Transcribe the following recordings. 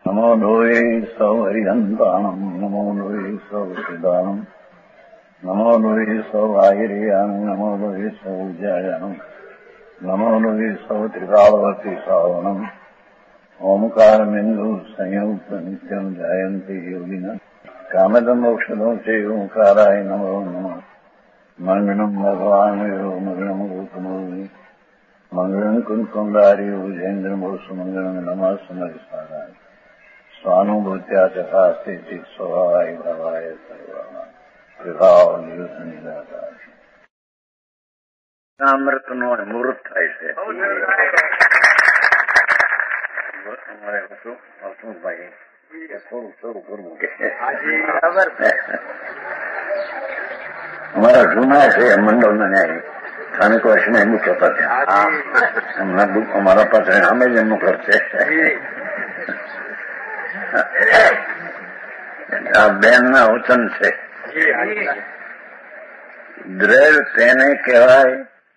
નમો લોહે સૌ હરિહંતાણમ નમો લોહે સૌ સિદ્ધાણમ નમો લોહે સૌ આહિર્યાણમ નમો લોહે સૌ જયાણમ નમો લોહે સૌ ત્રિકાળવતી શ્રાવણમ ઓમકારમિંદુ સંયુક્ત નિત્યમ જાયંતી યોગિના કામદમ ઔષધો છે ઓંકારાય નમો નમઃ મંગળમ ભગવાન મંગળમ ગોતમોહિ મંગળમ કુંકુંડારી ઉજેન્દ્રમોસુ મંગળમ નમઃ સમરિસારાય સ્વાનુભૂત્યા ચકાસ્તે ચિત સ્વભાવાય ભાવાય સર્વા વિભાવ નિદાતા અમૃતનો મૂર્ત થાય છે. અમારે હસુભાઈ થોડું કરવું કે અમારા જૂના છે મંડળ ન્યાય સ્થાનિક વર્ષમાં એમનું કહેતા ત્યાં અમારા પાસે અમે જ એમનું કરશે. આ બેન ના વચન છે. દ્રવ્ય તેને કહેવાય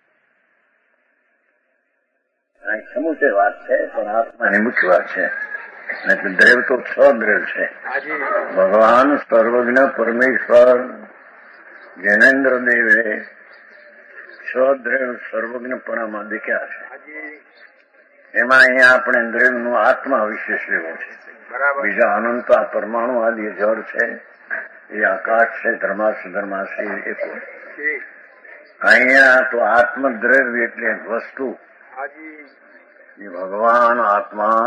સમુચય વાત છે પણ આત્માની મુખ્ય વાત છે. દ્રવ્ય તો છ દ્રવ્ય છે. ભગવાન સર્વજ્ઞ પરમેશ્વર જૈનેન્દ્ર દેવે છ દ્રવ્ય સર્વજ્ઞપણામાં દેખ્યા છે. એમાં અહીંયા આપણે દ્રવ્યનું આત્મા વિશેષ લેવો છે. બીજા અનંત પરમાણુ આદિ જળ છે, એ આકાશ છે, ધર્માશી એ કોઈ. અહીંયા તો આત્મદ્રવ્ય એટલે વસ્તુ એ ભગવાન આત્મા.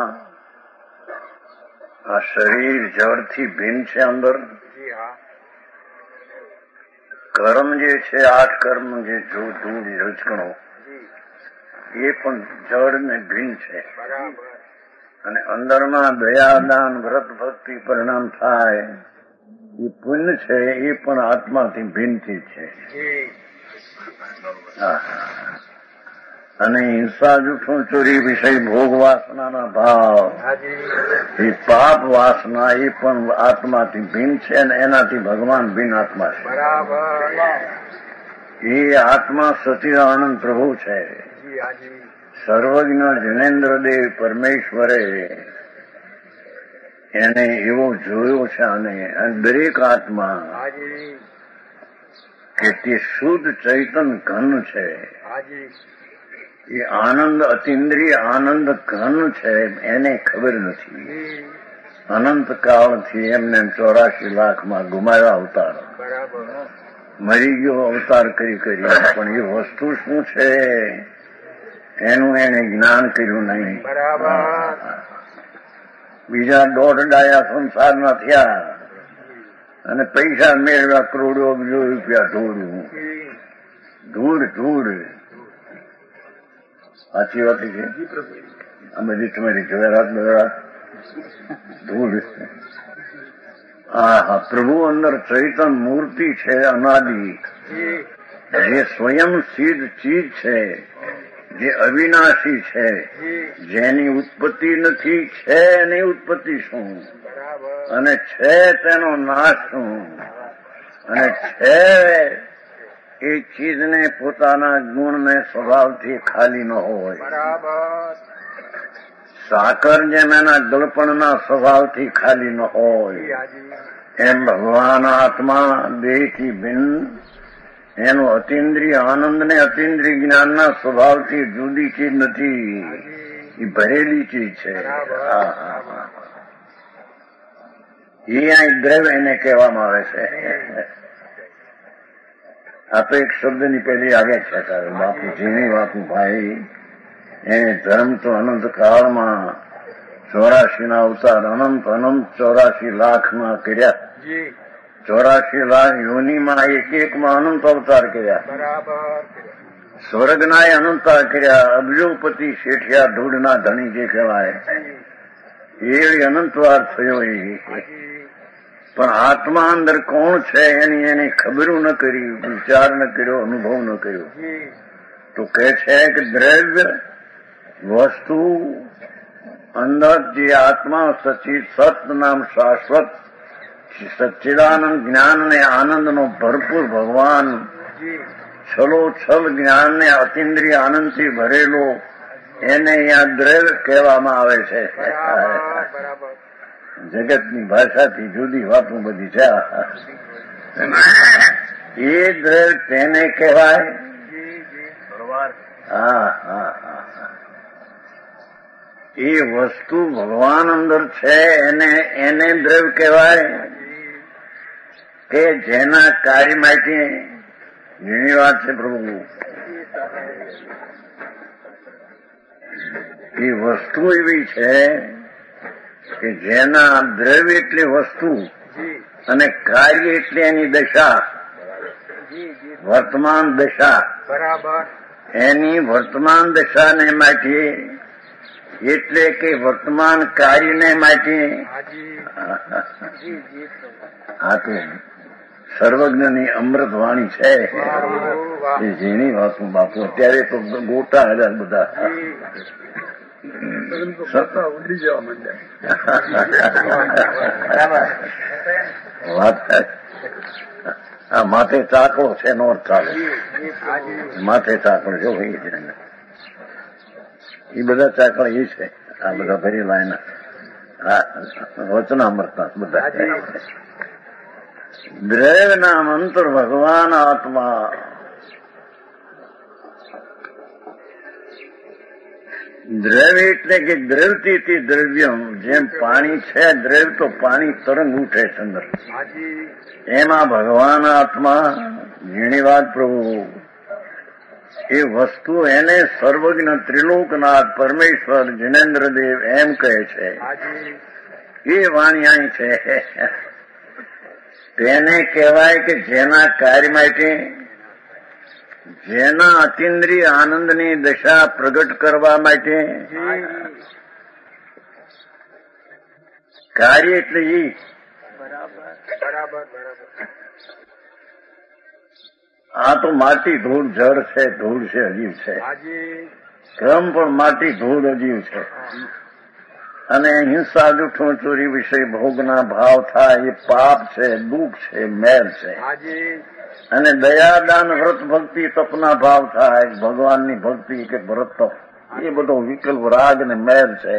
આ શરીર જળથી ભિન્ન છે. અંદર કર્મ જે છે, 8 કર્મ જે ધૂળ રજકણો એ પણ જળ ને ભિન્ન છે. અને અંદરમાં દયા દાન વ્રત ભક્તિ પરિણામ થાય એ પુણ્ય છે, એ પણ આત્માથી ભિન્નથી છે. અને હિંસા જૂઠું ચોરી વિષય ભોગ વાસનાના ભાવ એ પાપ વાસના એ પણ આત્માથી ભિન્ન છે અને એનાથી ભગવાન ભિન્ન આત્મા છે. એ આત્મા સચિદાનંદ પ્રભુ છે. સર્વજ્ઞ જૈનેન્દ્રદેવ પરમેશ્વરે એને એવો જોયો છે. અને દરેક આત્મા કે તે શુદ્ધ ચૈતન ઘન છે. એ આનંદ અતિન્દ્રિય આનંદ ઘન છે, એને ખબર નથી. અનંત કાળથી એમને 84 લાખમાં ગુમાવ્યા અવતાર, મરી ગયો અવતાર કરી પણ એ વસ્તુ શું છે એનું એને જ્ઞાન કર્યું નહીં. બીજા 1.5 ડાયા સંસારના થયા અને પૈસા મેળવ્યા, કરોડો અબજો રૂપિયા ધૂળ. સાચી વાત છે. આ બધી તમારી જવેરાત ધૂળ. હા, પ્રભુ અંદર ચૈતન મૂર્તિ છે, અનાદિ, જે સ્વયં સિદ્ધ ચીજ છે, જે અવિનાશી છે, જેની ઉત્પત્તિ નથી, છે એની ઉત્પત્તિ શું, અને છે તેનો નાશ શું, અને છે એ ચીજને પોતાના ગુણને સ્વભાવથી ખાલી ન હોય. સાકર જેમ એના ગળપણના સ્વભાવથી ખાલી ન હોય, એમ ભગવાન આત્મા દેહથી ભિન્ન, એનું અતિન્દ્રિય આનંદ ને અતિન્દ્રિય જ્ઞાનના સ્વભાવથી જુદી ચીજ નથી, એ ભરેલી ચીજ છે. એ અહીં દ્રવ્ય એને કહેવામાં આવે છે. આ તો એક શબ્દની પહેલી આવે છે. બાપુ જીણી બાપુ ભાઈ એને ધર્મ તો અનંત કાળમાં 84 ના અવતાર અનંત 84 લાખમાં કર્યા. 84 લાખ યોનિમાં એક-એકમાં અનંત અવતાર કર્યા. સ્વર્ગના અનંતા કર્યા. અબજોપતિ શેઠિયા ધૂળના ધણી જે કહેવાય એ અનંતવાર થયો. પણ આત્મા અંદર કોણ છે એની ખબર ન કરી, વિચાર ન કર્યો, અનુભવ ન કર્યો. તો કહે છે કે દ્રવ્ય વસ્તુ અંદર જે આત્મા સત નામ શાશ્વત સચ્ચિદાનંદ જ્ઞાન ને આનંદનો ભરપૂર ભગવાન છલોછલ જ્ઞાન ને અતિન્દ્રિય આનંદથી ભરેલો એને અહીંયા દ્રવ્ય કહેવામાં આવે છે. જગતની ભાષાથી જુદી વાતો બધી છે. એ દ્રવ્ય તેને કહેવાય. હા હા હા. એ વસ્તુ ભગવાન અંદર છે એને દ્રવ્ય કહેવાય કે જેના કાર્ય માટે ઘણી વાત છે પ્રભુ. એ વસ્તુ એવી છે કે જેના દ્રવ્ય એટલે વસ્તુ અને કાર્ય એટલે એની દશા, વર્તમાન દશા. બરાબર. એની વર્તમાન દશાને માટે એટલે કે વર્તમાન કાર્યને માટે આ તો સર્વજ્ઞની અમૃત વાણી છે. એ જેની વાતો બાપુ અત્યારે તો ગોટા હજાર બધા ઉડી જવા માંડ્યા. માથે ચાકડો છે નો ચાલે. માથે ચાકડો જો એ બધા ચાકડા એ છે. આ બધા ભરેલા એના વચનામૃતના બધા દ્રવ્ય નામ અંતર ભગવાન આત્મા. દ્રવ્ય એટલે કે દ્રવતી દ્રવ્યમ. જેમ પાણી છે દ્રવ્ય તો પાણી તરંગ ઉઠે છે અંદર. એમાં ભગવાન આત્મા ઘણી વાત પ્રભુ. એ વસ્તુ એને સર્વજ્ઞ ત્રિલોકનાથ પરમેશ્વર જિનેન્દ્રદેવ એમ કહે છે. એ વાણી અહીં છે. તેને કહેવાય કે જેના કાર્ય માટે, જેના અતિન્દ્રિય આનંદની દશા પ્રગટ કરવા માટે. કાર્ય એટલે એ. આ તો માટી ધૂળ જળ છે, ધૂળ છે, અજીવ છે. ક્રમ પણ માટી ધૂળ અજીવ છે. અને હિંસા જૂઠું ચોરી વિષય ભોગના ભાવ થાય એ પાપ છે, દુઃખ છે, મેલ છે. અને દયાદાન વ્રત ભક્તિ તપના ભાવ થાય, ભગવાનની ભક્તિ કે વ્રત તપ, એ બધો વિકલ્પ રાગ ને મેલ છે.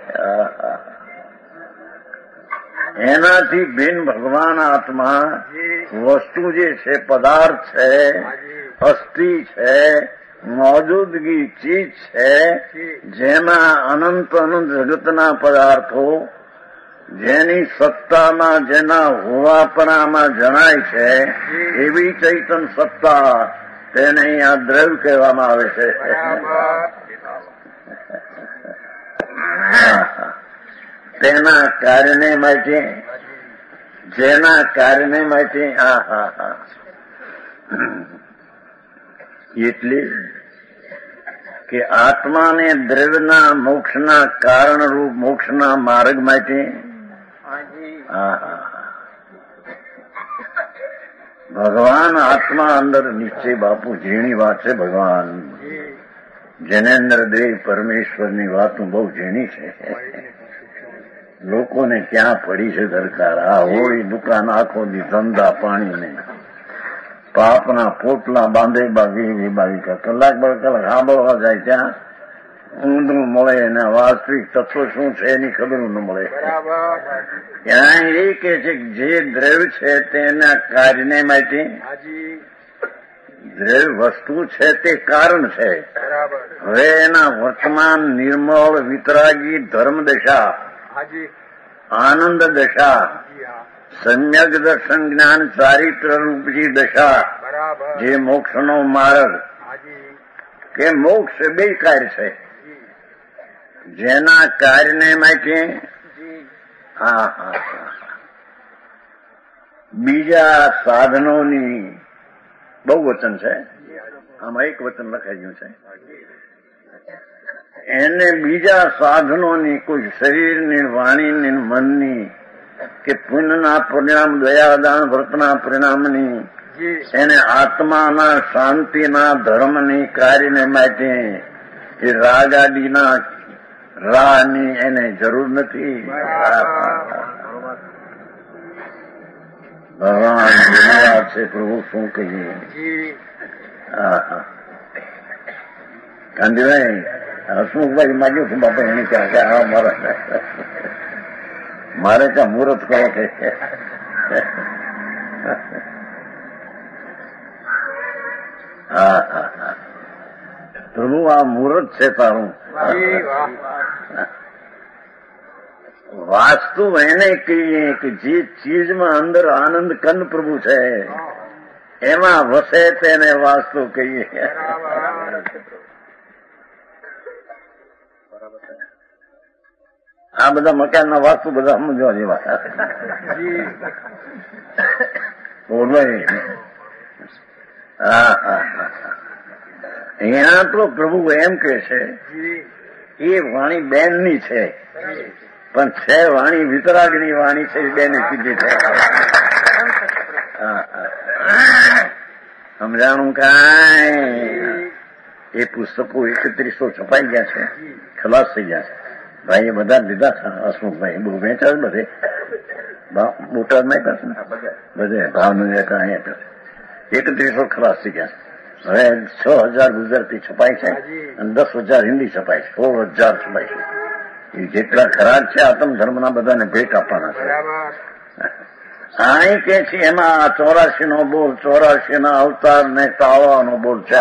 એનાથી ભિન્ન ભગવાન આત્મા વસ્તુ જે છે, પદાર્થ છે, અસ્થિ છે, મોજૂદગી ચીજ છે, જેમાં અનંત જગતના પદાર્થો જેની સત્તામાં, જેના હોવાપણામાં જણાય છે, એવી ચૈતન સત્તા તેને અહીંયા દ્રવ્ય કહેવામાં આવે છે. તેના કાર્યને માટે, જેના કાર્યને માટે એટલે કે આત્માને દ્રવ્યના મોક્ષના કારણરૂપ મોક્ષના માર્ગ માટે ભગવાન આત્મા અંદર નિશ્ચય બાપુ ઝીણી વાત છે. ભગવાન જૈનેન્દ્રદેવ પરમેશ્વરની વાતો બહુ ઝીણી છે. લોકોને ક્યાં પડી છે દરકાર. આ હોળી દુકાન આખો દી ધંધા પાણીને પાપના પોટલા બાંધે બાંધી કલાક સાંભળવા જાય ત્યાં ઊંધું મળે ને વાસ્તવિક તત્વ શું છે એની ખબર ન મળે. ત્યાં એ કે છે કે જે દ્રવ્ય છે તેના કાર્યને માટે, દ્રવ્ય વસ્તુ છે તે કારણ છે. હવે એના વર્તમાન નિર્મળ વિતરાગી ધર્મ દશા, આનંદ દશા, સમ્યક દર્શન જ્ઞાન ચારિત્ર રૂપી દશા, જે મોક્ષનો માર્ગ કે મોક્ષ બે કાર્ય છે. જેના કાર્યને માટે બીજા સાધનોની બહુ વચન છે, આમાં એક વચન લખાઈ ગયું છે. એને બીજા સાધનોની કોઈ શરીરની, વાણીની, મનની કે પુણ્યના પરિણામ, દયાદાન વ્રતના પરિણામની, એને આત્માના શાંતિના ધર્મની કાર્યને માટે એ રાગાદીના રાહની એને જરૂર નથી. ભગવાન ધન્યવાદ છે પ્રભુ, શું કહીએ. ગાંધીભાઈ હસમુખભાઈ માગ્યું છું બાપા એને ક્યાં કે મારા મારે ત્યાં મુહૂર્ત કરો કે હા હા હા પ્રભુ આ મુહૂર્ત છે તારું. વાસ્તુ એને કહીએ કે જે ચીજમાં અંદર આનંદ કંદ પ્રભુ છે એમાં વસે તેને વાસ્તુ કહીએ. આ બધા મકાનના વાસ્તુ બધા સમજવા જેવા. હા હા હા અહીંયા તો પ્રભુ એમ કે છે એ વાણી બેનની છે પણ છે વાણી વિતરાગની વાણી છે. બેને કીધી છે. સમજાણું કાંઈ? એ પુસ્તકો 3100 છપાઈ ગયા છે, ખલાસ થઈ ગયા છે. ભાઈ એ બધા લીધા છે. હસમુખભાઈ બહુ વેચાય બધે બોટાદમાં કરશે ને બધે ભાવનગર અહીંયા 3100 ખલાસ થઈ ગયા છે. હવે 6000 ગુજરાતી છપાય છે અને 10,000 હિન્દી છપાય છે. 16,000 છપાય છે. એ જેટલા ખરાબ છે આત્મ ધર્મના બધાને ભેટ આપવાના છે. અહીં કે છે એમાં 84 નો બોલ, 84 ના અવતાર ને ટાળવાનો બોલ છે.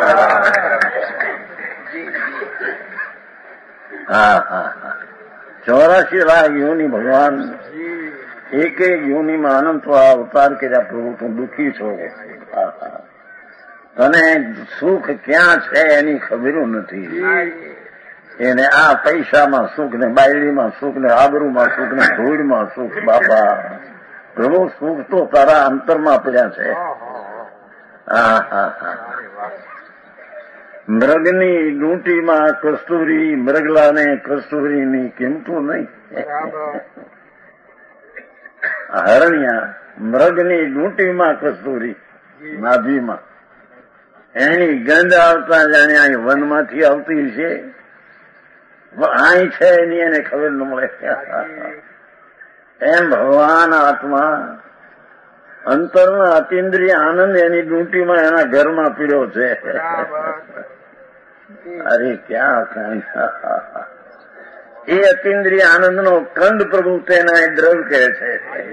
હા હા હા 84 લાખ યોની ભગવાન એક એક યોનીમાં અનંત અવતાર કર્યા. પ્રભુ તું દુઃખી છો. તને સુખ ક્યાં છે એની ખબર નથી. એને આ પૈસામાં સુખ ને બાયડીમાં સુખ ને આબરૂમાં સુખ ને ધૂળમાં સુખ. બાપા પ્રભુ સુખ તો તારા અંતરમાં પડ્યા છે. હા હા હા મૃગની ડૂંટીમાં કસ્તુરી, મૃગલાને કસ્તુરીની કિંમતું નહીં. હરણ્યા મૃગની ડૂંટીમાં કસ્તુરી નાભીમાં એની ગંધ આવતા જાણે અહીં વનમાંથી આવતી છે. અહીં છે એની એને ખબર ન મળે. એમ ભગવાન આત્મા અંતરમાં અતિન્દ્રિય આનંદ એની ડૂંટીમાં એના ઘરમાં પીડ્યો છે. અરે ક્યાં કઈ એ અતિન્દ્રિય આનંદનો કંદ પ્રભુ તેના એ દ્રવ્ય કહે છે.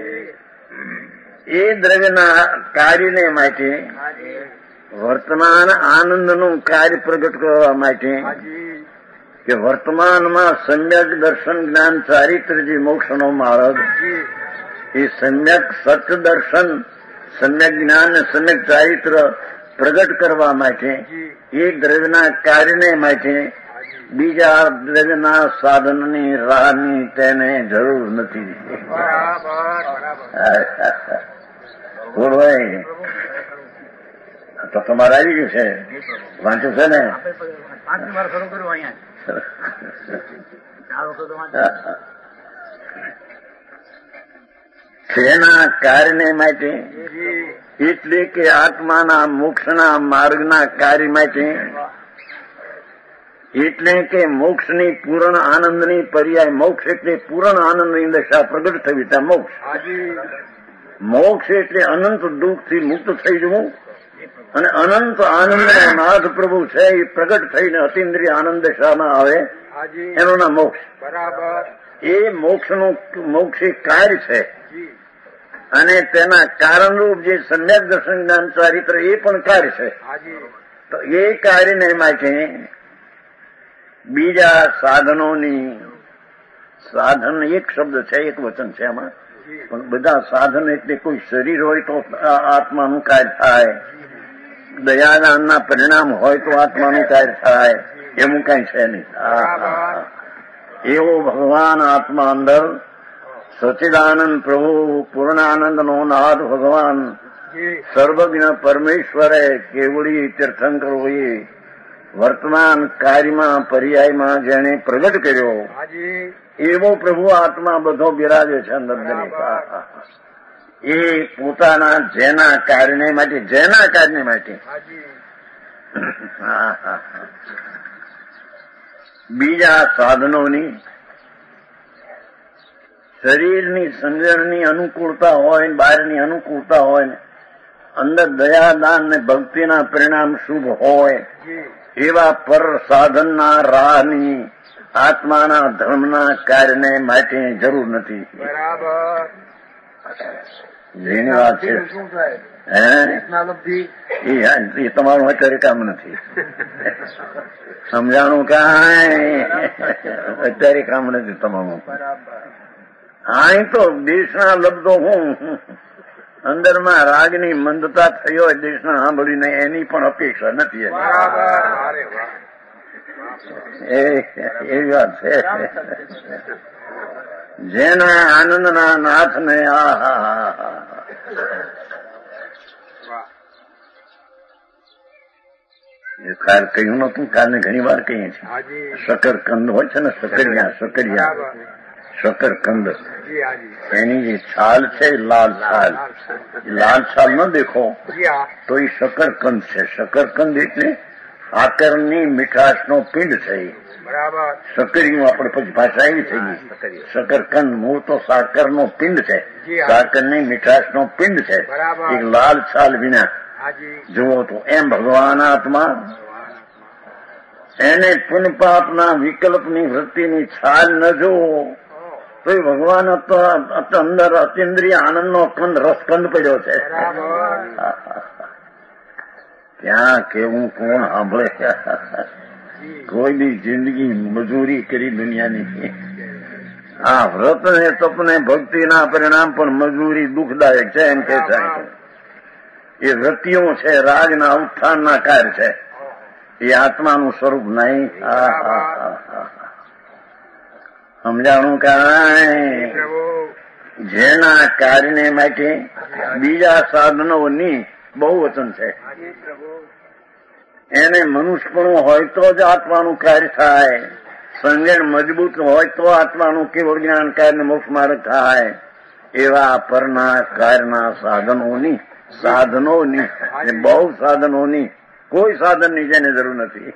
એ દ્રવ્યના કાર્યને માટે વર્તમાન આનંદનું કાર્ય પ્રગટ કરવા માટે કે વર્તમાનમાં સમ્યક દર્શન જ્ઞાન ચારિત્ર જે મોક્ષનો માર્ગ એ સમ્યક સત્ય દર્શન, સમ્યક જ્ઞાન અને સમ્યક ચારિત્ર પ્રગટ કરવા માટે એ દ્રવ્યના કાર્યને માટે બીજા દ્રવ્યના સાધનની રાહની તેને જરૂર નથી. બોલવાય તો તમારે આવી ગયું છે, વાંચ્યું છે ને? તેના કાર્યને માટે એટલે કે આત્માના મોક્ષના માર્ગના કાર્ય માટે એટલે કે મોક્ષની પૂર્ણ આનંદની પર્યાય. મોક્ષ એટલે પૂર્ણ આનંદની દશા પ્રગટ થવી ત્યાં મોક્ષ. મોક્ષ એટલે અનંત દુઃખથી મુક્ત થઈ જવું અને અનંત આનંદનો નાથ પ્રભુ છે એ પ્રગટ થઈને અતિન્દ્રિય આનંદ દશામાં આવે એનું નામ મોક્ષ. એ મોક્ષ એ કાર્ય છે અને તેના કારણરૂપ જે સમ્યક દર્શન જ્ઞાન ચારિત્ર એ પણ કાર્ય છે. તો એ કાર્યને માટે બીજા સાધનોની, સાધન એક શબ્દ છે, એક વચન છે એમાં, પણ બધા સાધન એટલે કોઈ શરીર હોય તો આત્માનું કાર્ય થાય, દયાદાનના પરિણામ હોય તો આત્માનું કાર્ય થાય, એવું કઈ છે નહીં. એવો ભગવાન આત્મા અંદર સચિદાનંદ પ્રભુ પૂર્ણાનંદનો નાથ ભગવાન સર્વજ્ઞ પરમેશ્વરે કેવડી તીર્થંકર હોય વર્તમાન કાર્યમાં પર્યાયમાં જેને પ્રગટ કર્યો એવો પ્રભુ આત્મા બધો બિરાજે છે અંદર દરેક. એ પોતાના જેના કાર્યને માટે બીજા સાધનોની શરીરની સમજણની અનુકૂળતા હોય, બહારની અનુકૂળતા હોય, અંદર દયાદાન ને ભક્તિના પરિણામ શુભ હોય એવા પર સાધનના રાહની આત્માના ધર્મના કાર્યને માટે જરૂર નથી. બરાબર. જેની વાત છે એ તમારું અત્યારે કામ નથી. સમજાણું કાંઈ અત્યારે કામ નથી તમારું. અહીં તો દેશના લબ્ધો હું અંદરમાં રાગની મંદતા થઈ હોય દેશના સાંભળીને એની પણ અપેક્ષા નથી. એવી વાત છે. જેના આનંદના નાથને કાલ કહ્યું નતું, કાલને ઘણી વાર કહીએ છીએ. શકરકંદ હોય છે ને, શકરકંદ એની જે છાલ છે લાલ છાલ ન દેખો તો એ શકરકંદ છે. શકરકંદ એટલે સાકરની મીઠાશનો પિંડ છે. સક્કરીનું આપણે પછી ભાષા એવી થઈ ગઈ. શકરકંદ મૂળ તો સાકરનો પિંડ છે, સાકરની મીઠાશનો પિંડ છે. એક લાલ છાલ વિના જુઓ તો એમ ભગવાન આત્મા એને પુનપાપના વિકલ્પની વૃત્તિની છાલ ન જોવો તો એ ભગવાન અંદર અતિન્દ્રિય આનંદનો કંદ રસકંદ પડ્યો છે. ત્યાં કેવું કોણ સાંભળે? કોઈ બી જિંદગી મજૂરી કરી દુનિયાની. આ વ્રત ને તપ ને ભક્તિના પરિણામ પણ મજૂરી દુઃખદાયક છે એમ કે છે. એ વૃત્તિઓ છે, રાગના ઉત્થાનના કાર્ય છે, એ આત્માનું સ્વરૂપ નહીં. સમજાણું કાંઈ? જેના કાર્યને માટે બીજા સાધનોની બહુ વચન છે. એને મનુષ્યપણું હોય તો જ આત્માનું કાર્ય થાય. સંજ્ઞાન મજબૂત હોય તો આત્માનું કેવળ જ્ઞાન કાર્ય મોક્ષ માર્ગ થાય. એવા પરના કાર્યના સાધનોની બહુ સાધનોની કોઈ સાધનની જેને જરૂર નથી.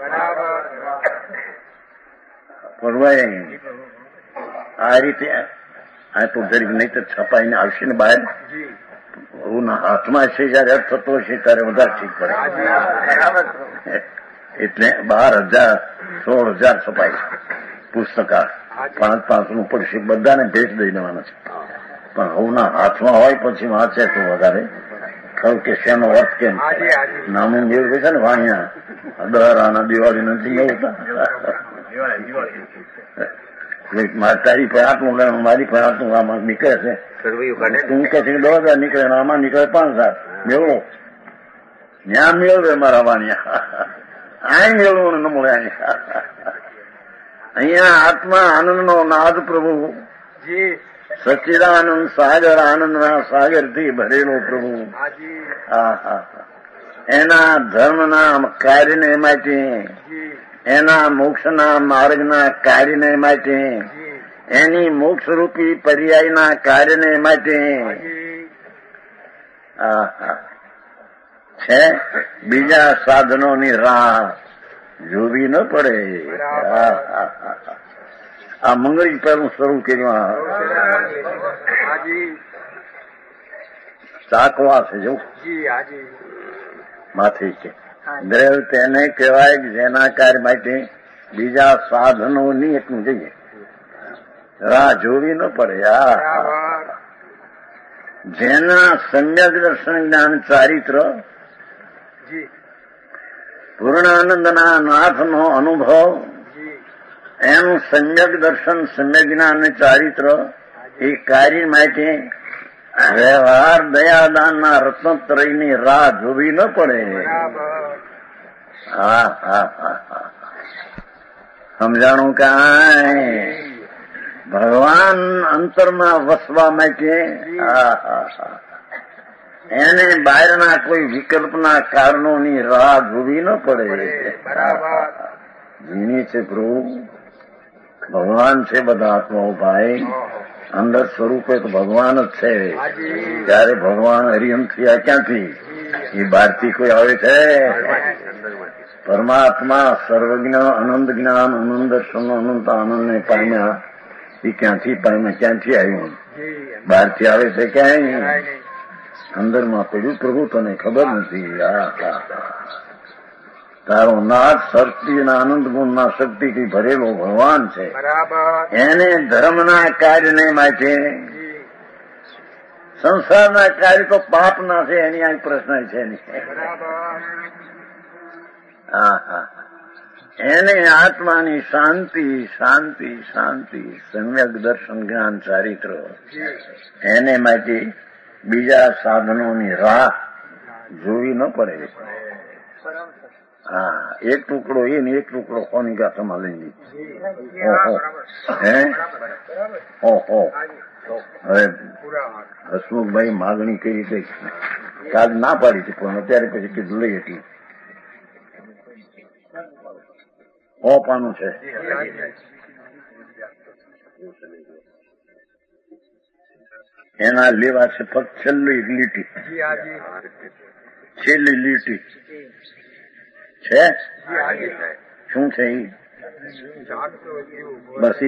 પણ આ રીતે આ તો જરીક નહીં તો છપાઈને આવશે ને બહાર હાથમાં છે જયારે અર્થ થતો હશે ત્યારે વધારે ઠીક પડે. એટલે 12,000 16,000 છપાય પુસ્તકા 5-5 નું પડશે. બધાને ભેટ દઈ દેવાના છે. પણ હવના હાથમાં હોય પછી વાંચે તો વધારે ખરું કે શેનો અર્થ કેમ. નાનું મેળવે છે ને વાણિયા દહરાના દિવાળી નથી મેળવતા. તારી પર આટલું મારી પર આટલું આમાં નીકળે છે. તું કે છે 10,000 નીકળે આમાં નીકળે 5,000 મેળવો. ત્યાં મેળવે મારા વાણિયા. આ મેળવું ન મળે. અહીંયા આત્મા આનંદનો નાદ પ્રભુ સચ્ચિદાનંદ સાગર આનંદના સાગરથી ભરેલો પ્રભુ. એના ધર્મના કાર્યને માટે, એના મોક્ષના માર્ગના કાર્યને માટે, એની મોક્ષરૂપી પર્યાયના કાર્યને માટે છે. બીજા સાધનોની રાહ જોવી ન પડે. આ મંગળી પહેલું શરૂ કર્યું ચાકવા છે જો માથે છે. દ્રવ તેને કહેવાય કે જેના કાર્ય માટે બીજા સાધનોની એટલું જઈએ રાહ જોવી ન પડે. જેના સમ્યક દર્શન જ્ઞાન ચારિત્ર પૂર્ણાનંદના નાથનો અનુભવ, એનું સમ્યક દર્શન સમ્યક જ્ઞાન ચારિત્ર એ કાર્ય માટે વ્યવહાર દયાદાનના રત્નત્રયની રાહ જોવી ન પડે. સમજાણું કાંઈ? ભગવાન અંતરમાં વસવા માટે એને બહારના કોઈ વિકલ્પના કારણોની રાહ જોવી ન પડે. જીની છે પ્રભુ ભગવાન છે. બધા આત્માઓ ભાઈ અંદર સ્વરૂપે તો ભગવાન જ છે. ત્યારે ભગવાન હરિહમ થયા ક્યાંથી? એ બહારથી કોઈ આવે છે? પરમાત્મા સર્વજ્ઞ અનંત જ્ઞાન અનંત દર્શન અનંત આનંદને પામ્યા. એ ક્યાંથી પામ્યા? ક્યાંથી આવ્યું? બહારથી આવે છે ક્યાંય? અંદરમાં પડ્યું પ્રભુ તને ખબર નથી. તારો નાથ શક્તિ અને આનંદ ગુણના શક્તિથી ભરેલો ભગવાન છે. એને ધર્મના કાર્યને માટે સંસારના કાર્ય તો પાપના છે, એની આ પ્રશ્ન છે નહીં. એને આત્માની શાંતિ શાંતિ શાંતિ સમ્યક દર્શન જ્ઞાન ચારિત્ર એને માટે બીજા સાધનોની રાહ જોવી ન પડે. હા, એક ટુકડો એ ને એક ટુકડો કોની ગાથામાં લઈ લીધી. ઓહો હવે હસમુખભાઈ માગણી કરી કઈ કાલ ના પાડી હતી, પણ અત્યારે પછી કીધું લઈ હતી. પાનું છે એના લેવા છે ફક્ત છેલ્લી લીટી, છેલ્લી લીટી છે. શું છે એ? બસ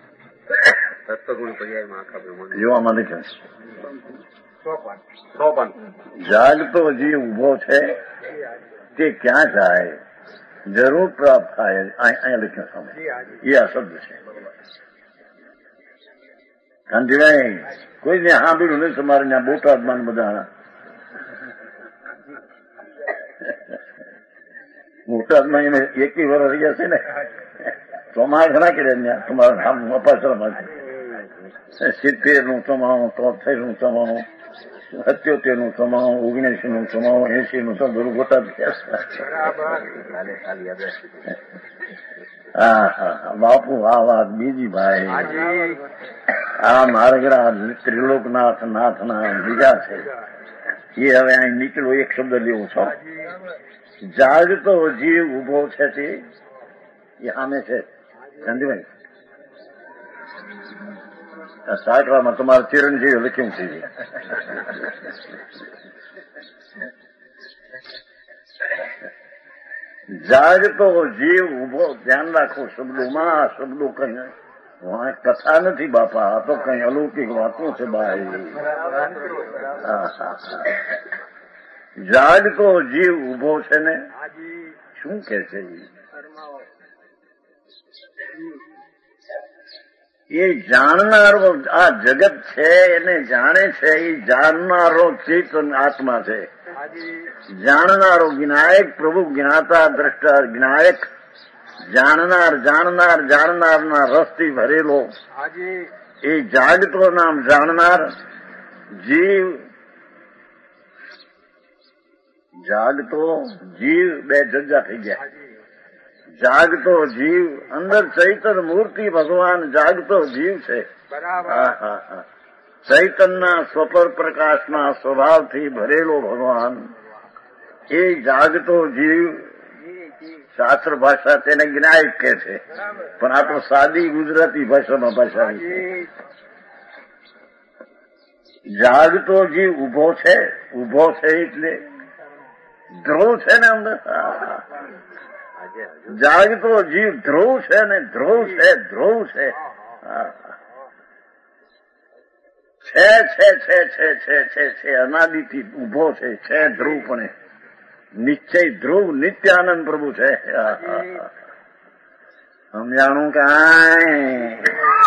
જોવામાં નથી. જાગતો જીવ ઉભો છે તે ક્યાં જાય? જરૂર પ્રાપ્ત થાય. અહીંયા લખ્યો સામે એ આ શબ્દ છે. કાંતિભાઈ કોઈને સાંભળ્યું નહીં તમારે ત્યાં બોટાદમાં બધા બોટાદમાં એને 21 વર્ષ રહ્યા છે ને, ચોમાસ ના કર્યા ત્યાં તમારા નામ અપાસરમાં 70 નું સમાવું, 73 નું સમાવું, 77 નું સમાવું, 79 નું સમાવું, 80 નું બધું બોટાદ. હા બાપુ આ વાત બીજી ભાઈ. આ મારગરા ત્રિલોકનાથ નાથના બીજા છે એ હવે અહીં નીકળો એક શબ્દ લેવો છો. જાગતો જીવ ઉભો છે તે એ સામે છે. ગાંધીભાઈ સાકરામાં તમારા ચિરંજીવ લખ્યું છે. જાગતો જીવ ઉભો. ધ્યાન રાખો શબ્દોમાં. શબ્દો કઈ કથા નથી બાપા, આ તો કઈ અલૌકિક વાતો છે ભાઈ. જાગતો જીવ ઉભો છે ને શું કે છે એ જાણનારો આ જગત છે એને જાણે છે. એ જાણનારો ચેતન આત્મા છે. જાણનારો જ્ઞાયક પ્રભુ જ્ઞાતા દ્રષ્ટા જ્ઞાયક જાણનાર જાણનાર જાણનારના રસથી ભરેલો એ જાગતો નામ જાણનાર જીવ. જાગતો જીવ બે જગ્યા થઈ ગયા. જાગતો જીવ અંદર ચૈતન મૂર્તિ ભગવાન જાગતો જીવ છે. ચૈતનના સ્વપર પ્રકાશના સ્વભાવથી ભરેલો ભગવાન એ જાગતો જીવ. શાસ્ત્ર ભાષા તેને જ્ઞાયક કે છે, પણ આ તો સાદી ગુજરાતી ભાષામાં ભાષા છે. જાગતો જીવ ઉભો છે. ઉભો છે એટલે ધ્રુવ છે ને અંદર. જાગતો જીવ ધ્રુવ છે ને ધ્રુવ છે. ધ્રુવ છે છે અનાદિથી ઉભો છે. ધ્રુવ પણ નિશ્ચય ધ્રુવ નિત્યાનંદ પ્રભુ છે. સમજાણું કાંઈ?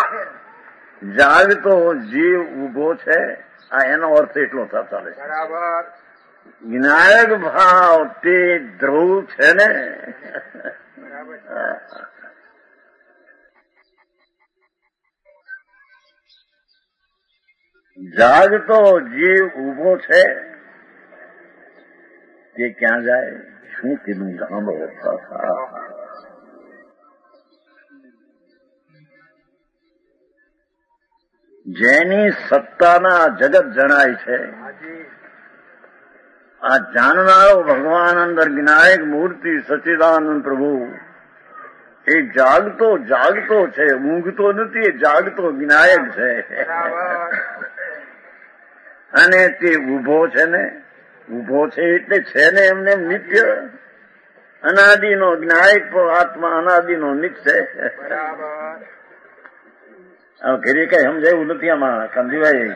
જાગતો જીવ ઉભો છે આ એનો અર્થ એટલો ચાલે. જ્ઞાયક ભાવ તે ધ્રુવ છે ને. જાગતો જીવ ઉભો છે તે ક્યાં જાય? શું કીધું સાંભળો. જેની સત્તાના જગત જણાય છે આ જાણનારો ભગવાન અંદર જ્ઞાયક મૂર્તિ સચ્ચિદાનંદ પ્રભુ એ જાગતો જાગતો છે. ઊંઘતો નથી. એ જાગતો જ્ઞાયક છે. અને તે ઉભો છે ને. ઉભો છે એટલે છે ને એમને નિત્ય અનાદિનો જ્ઞાયક આત્મા અનાદિનો નિત્ય છે. ઘરે કઈ સમજાયું નથી આમાં કાંતિભાઈ.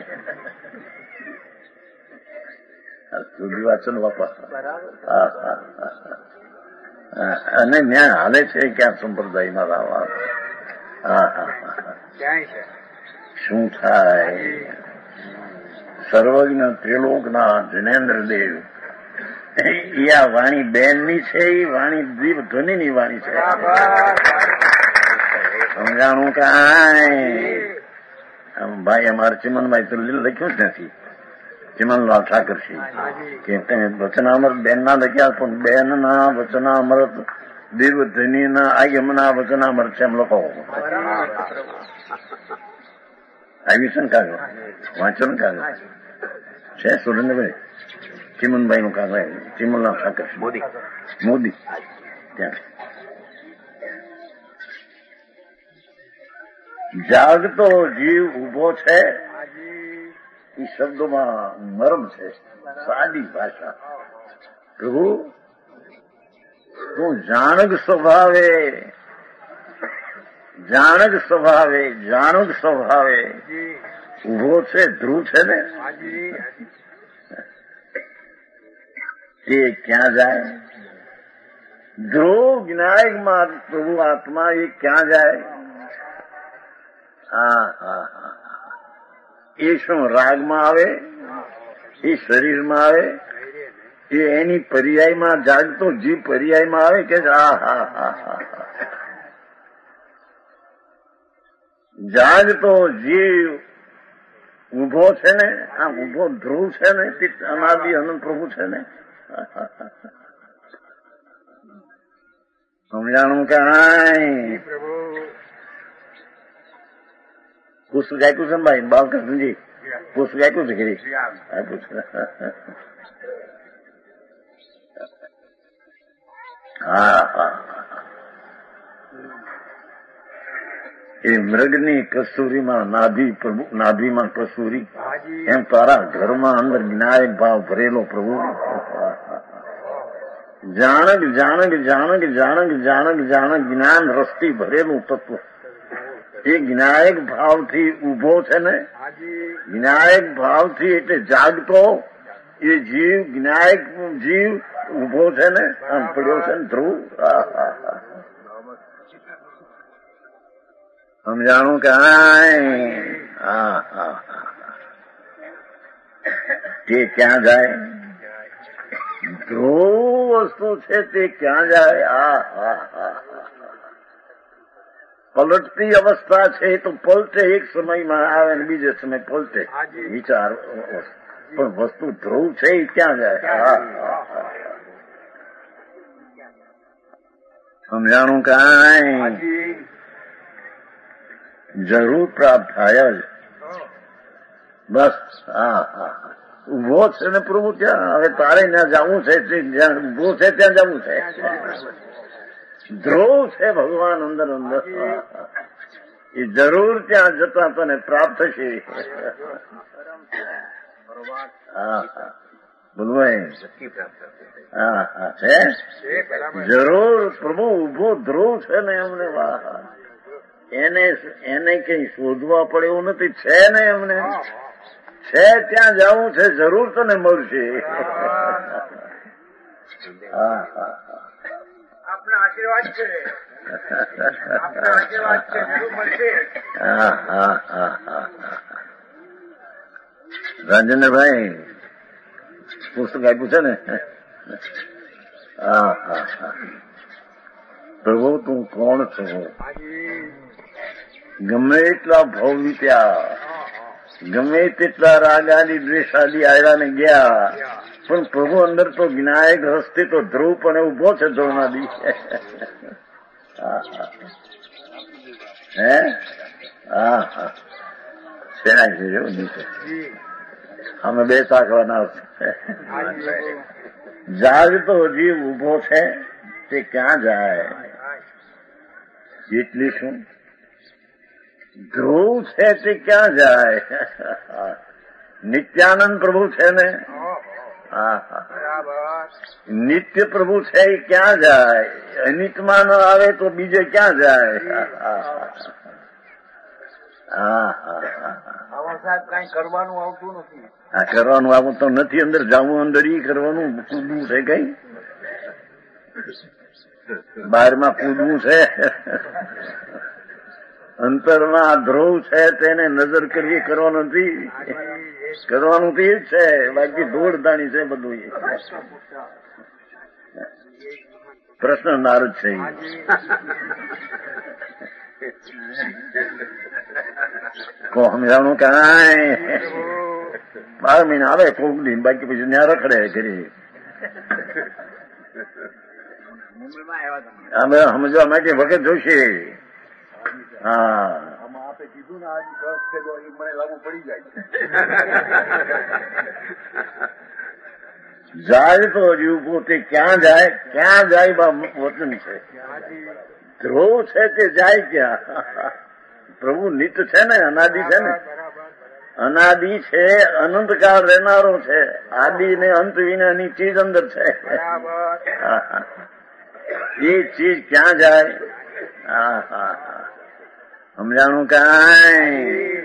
સુધી વાંચન બાપા. અને ન્યા હાલે છે ક્યાં સંપ્રદાયમાં લાવવા. શું થાય? સર્વજ્ઞ ત્રિલોકના જિનેન્દ્રદેવ એ આ વાણી બેનની છે, એ વાણી દીપ ધ્વનિની વાણી છે. સમજાણું કાંઈ? ભાઈ અમારે ચિમનભાઈ તો લખ્યું જ નથી. ચિમનલાલ ઠાકરસિંહ કે વચનામૃત બેન ના લખ્યા, પણ બેન ના વચનામૃત દીવ ધ્વનિના આગમના વચનામૃત છે એમ લોકો આવ્યું છે ને કાગળ વાંચો ને કાગળ છે સુરેન્દ્રભાઈ ચિમનભાઈ નું કાગળ ચિમનલાલ ઠાકર મોદી ત્યાં જાગતો જીવ ઉભો છે એ શબ્દોમાં મર્મ છે. સાદી ભાષા. પ્રભુ તું જાણગ સ્વભાવે ઉભો છે, ધ્રુવ છે ને તે ક્યાં જાય? ધ્રુવ જ્ઞાયકમાં પ્રભુ આત્મા એ ક્યાં જાય? એ શું રાગમાં આવે? એ શરીરમાં આવે? એ એની પર્યાયમાં જાગતો જીવ પર્યાયમાં આવે કે જાગતો જીવ ઉભો છે ને, આ ઉભો ધ્રુવ છે ને, અનાદિ અનંત પ્રભુ છે ને. સમજાણું કાંઈ? પુસ્તક આપ્યું છે ને ભાઈ બાલકૃષ્ણજી, પુસ્તક આપ્યું છે ખરી? આપ્યું છે. એ મૃગની કસ્તુરીમાં નાભીમાં કસ્તુરી, એમ તારા ઘરમાં અંદર જ્ઞાયક ભાવ ભરેલો પ્રભુ. જાણક જ્ઞાન રસથી ભરેલું તત્વ એ જ્ઞાયક ભાવથી ઉભો છે ને. જ્ઞાયક ભાવથી એટલે જાગતો એ જીવ, જ્ઞાયક જીવ ઉભો છે ને, આમ પડ્યો છે ને ધ્રુવ. સમજાણું કાંઈ? તે ક્યાં જાય? ધ્રુવ વસ્તુ છે તે ક્યાં જાય? પલટતી અવસ્થા છે તો પલટે, એક સમયમાં આવે ને બીજે સમય પલટે. વિચાર પણ વસ્તુ ધ્રુવ છે એ ક્યાં જાય? સમજાણું કાંઈ? જરૂર પ્રાપ્ત થાય જ બસ. ઉભો છે ને પ્રભુ ત્યાં. હવે તારે ત્યાં જવું છે, જ્યાં ઉભો છે ત્યાં જવું છે. ધ્રુવ છે ભગવાન અંદર એ જરૂર ત્યાં જતા તને પ્રાપ્ત થશે. બોલવાય છે જરૂર પ્રભુ ઉભો ધ્રુવ છે ને એમને. એને કઈ શોધવા પડે એવું નથી. છે ને એમને છે ત્યાં જવું છે, જરૂર તને મળશે. આપના આશીર્વાદ છે, આપના આશીર્વાદ છે, જરૂર મળશે. રાજેન્દ્રભાઈ પુસ્તક આપ્યું છે ને. પ્રભુ તું કોણ છો? ગમે એટલા ભાવ વીત્યા, ગમે તેટલા રાગાદી દ્વેષાદી આવ્યા ને ગયા, પણ પ્રભુ અંદર તો જ્ઞાયક રસ્તે તો ધ્રુવ પણ ઉભો છે. ધ્રુવનાદી શેના છે એવું નીચે અમે બે સાંકળવાના. જાગતો જીવ ઉભો છે તે ક્યાં જાય? એટલી શું ધ્રુવ છે તે ક્યાં જાય? નિત્યાનંદ પ્રભુ છે ને. નિત્ય પ્રભુ છે એ ક્યાં જાય? અનિતમાં ન આવે તો બીજે ક્યાં જાય? કઈ કરવાનું આવતું નથી. કરવાનું આવું તો નથી. અંદર જવું, અંદર ઈ કરવાનું. શું છે કઈ બહારમાં કૂદવું છે, અંતરમાં ધ્રુવ છે તેને નજર કરવી કરવાનું નથી, કરવાનું તો એ જ છે, બાકી દોડધાણી છે બધું. પ્રશ્ન નારદ છે. કો સમજાણું કાંઈ 12 મહિના આવે કોક દિન, બાકી પછી ત્યાં રખડે કરી. અમે સમજવા માટે વખત જોશે. હા, આપે કીધું ને આજે દસ થયેલો એ મને લાગુ પડી જાય. જાય તો જીવ પોતે ક્યાં જાય વચન છે. ધ્રુવ છે કે જાય ક્યાં? પ્રભુ નિત્ય છે ને, અનાદિ છે ને, અનાદિ છે, અનંતકાળ રહેનારો છે, આદિ ને અંત વિનાની ચીજ અંદર છે. એ ચીજ ક્યાં જાય? સમજાણું કાંઈ?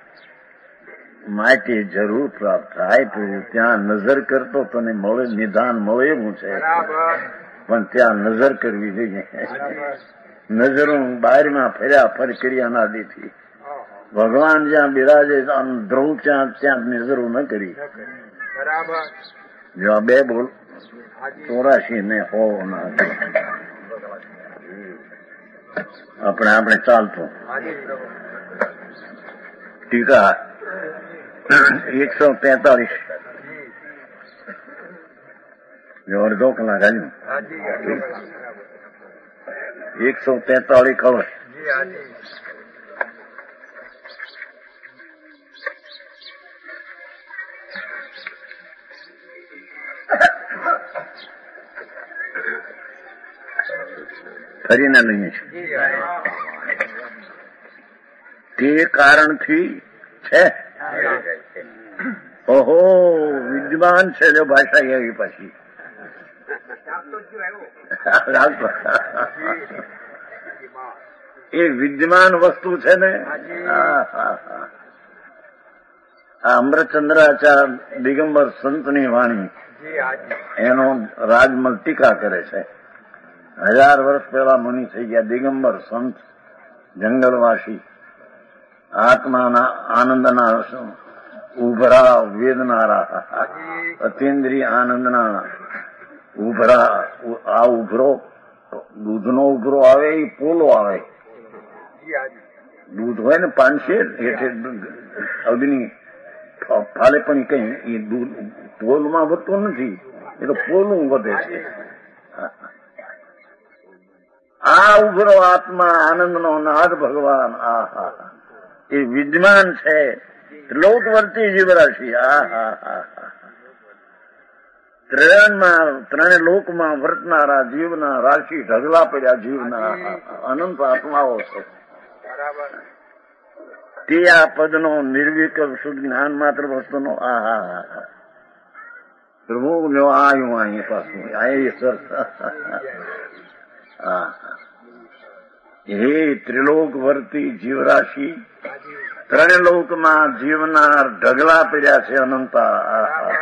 માટે જરૂર પ્રાપ્ત થાય તો ત્યાં નજર કરતો તને મળે, નિદાન મળે એવું છે, પણ ત્યાં નજર કરવી જોઈએ. નજરો બહારમાં ફર્યા ફર કરી અનાદિથી. ભગવાન જ્યાં બિરાજે ધ્રુવ ત્યાં નજરો ન કરી. જો આ બે બોલ 84 ને 100 આપણે ચાલતું. ટીકા 143. જો અડધો કલાક આવ્યું. 143 ખબર. ફરીને લઈએ છીએ. તે કારણથી છે. ઓહો, વિદ્યમાન છે જો ભાષા એવી પછી એ વિદ્યમાન વસ્તુ છે ને. આ અમૃતચંદ્રાચાર્ય દિગંબર સંતની વાણી એનો રાજમલ ટીકા કરે છે. 1000 વર્ષ પહેલા મુનિ થઈ ગયા દિગંબર સંત, જંગલવાસી, આત્માના આનંદના ઉભરા વેદનારા, અતિન્દ્રિય આનંદના ઉભરા. આ ઉભરો દૂધનો ઉભરો આવે એ પોલો આવે. દૂધ હોય ને 500 એટલે અગ્નિ ફાલે પણ કઈ એ દૂધ પોલમાં વધતું નથી, એ તો પોલું વધે છે. આ ઉભરો આત્મા આનંદનો નાદ ભગવાન એ વિદ્યમાન છે. લોકવર્તી જીવરાશિ ત્રણે લોકમાં વર્તનારા જીવના રાશિ ઢગલા પડ્યા જીવના અનંત આત્માઓ છે. તે આ પદનો નિર્વિકલ્પ શુદ્ધ જ્ઞાન માત્ર વસ્તુનો પ્રભુ જો આવ્યું અહીં પાછું હે ત્રિલોક વર્તી જીવરાશિ, ત્રણે લોકમાં જીવનાર ઢગલા પડ્યા છે અનંતા.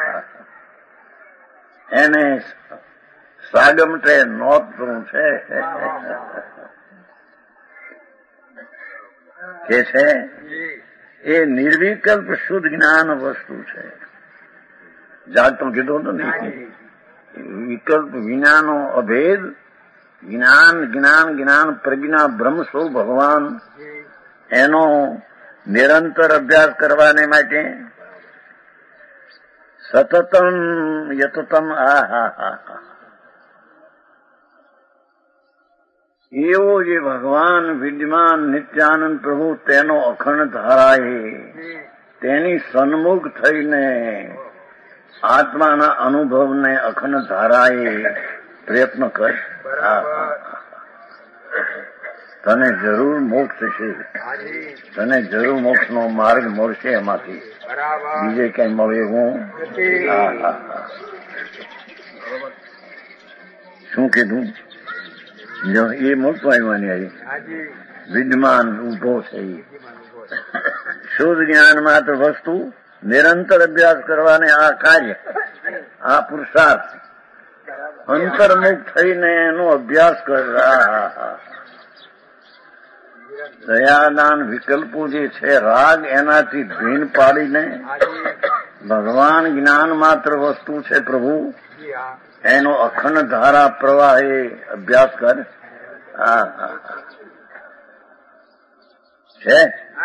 એને સાગમટે નોંધવું છે કે છે એ નિર્વિકલ્પ શુદ્ધ જ્ઞાન વસ્તુ છે. જાગતો કીધું તો નહીં, વિકલ્પ વિનાનો અભેદ જ્ઞાન, જ્ઞાન જ્ઞાન પ્રજ્ઞા બ્રહ્મ સ્વ ભગવાન, એનો નિરંતર અભ્યાસ કરવાને માટે સતતમ યતતમ એવો જે ભગવાન વિદ્યમાન નિત્યાનંદ પ્રભુ તેનો અખંડ ધારાએ તેની સન્મુખ થઈને આત્માના અનુભવને અખંડ ધારાએ પ્રયત્ન કર. તને જરૂર મોક્ષ છે, તને જરૂર મોક્ષનો માર્ગ મળશે એમાંથી, બીજે કઈ મળે હું. શું કીધું? જો એ મોટું આવ્યું આવી વિદ્યમાન ઉભો છે. શુદ્ધ જ્ઞાન માત્ર વસ્તુ, નિરંતર અભ્યાસ કરવાને આ કાર્ય, આ પુરુષાર્થ અંતર્મુખ થઈને એનો અભ્યાસ કરવા. દયાદાન વિકલ્પો જે છે રાગ એનાથી ભીન પાડીને ભગવાન જ્ઞાન માત્ર વસ્તુ છે પ્રભુ એનો અખંડ ધારા પ્રવાહ એ અભ્યાસ કર. છે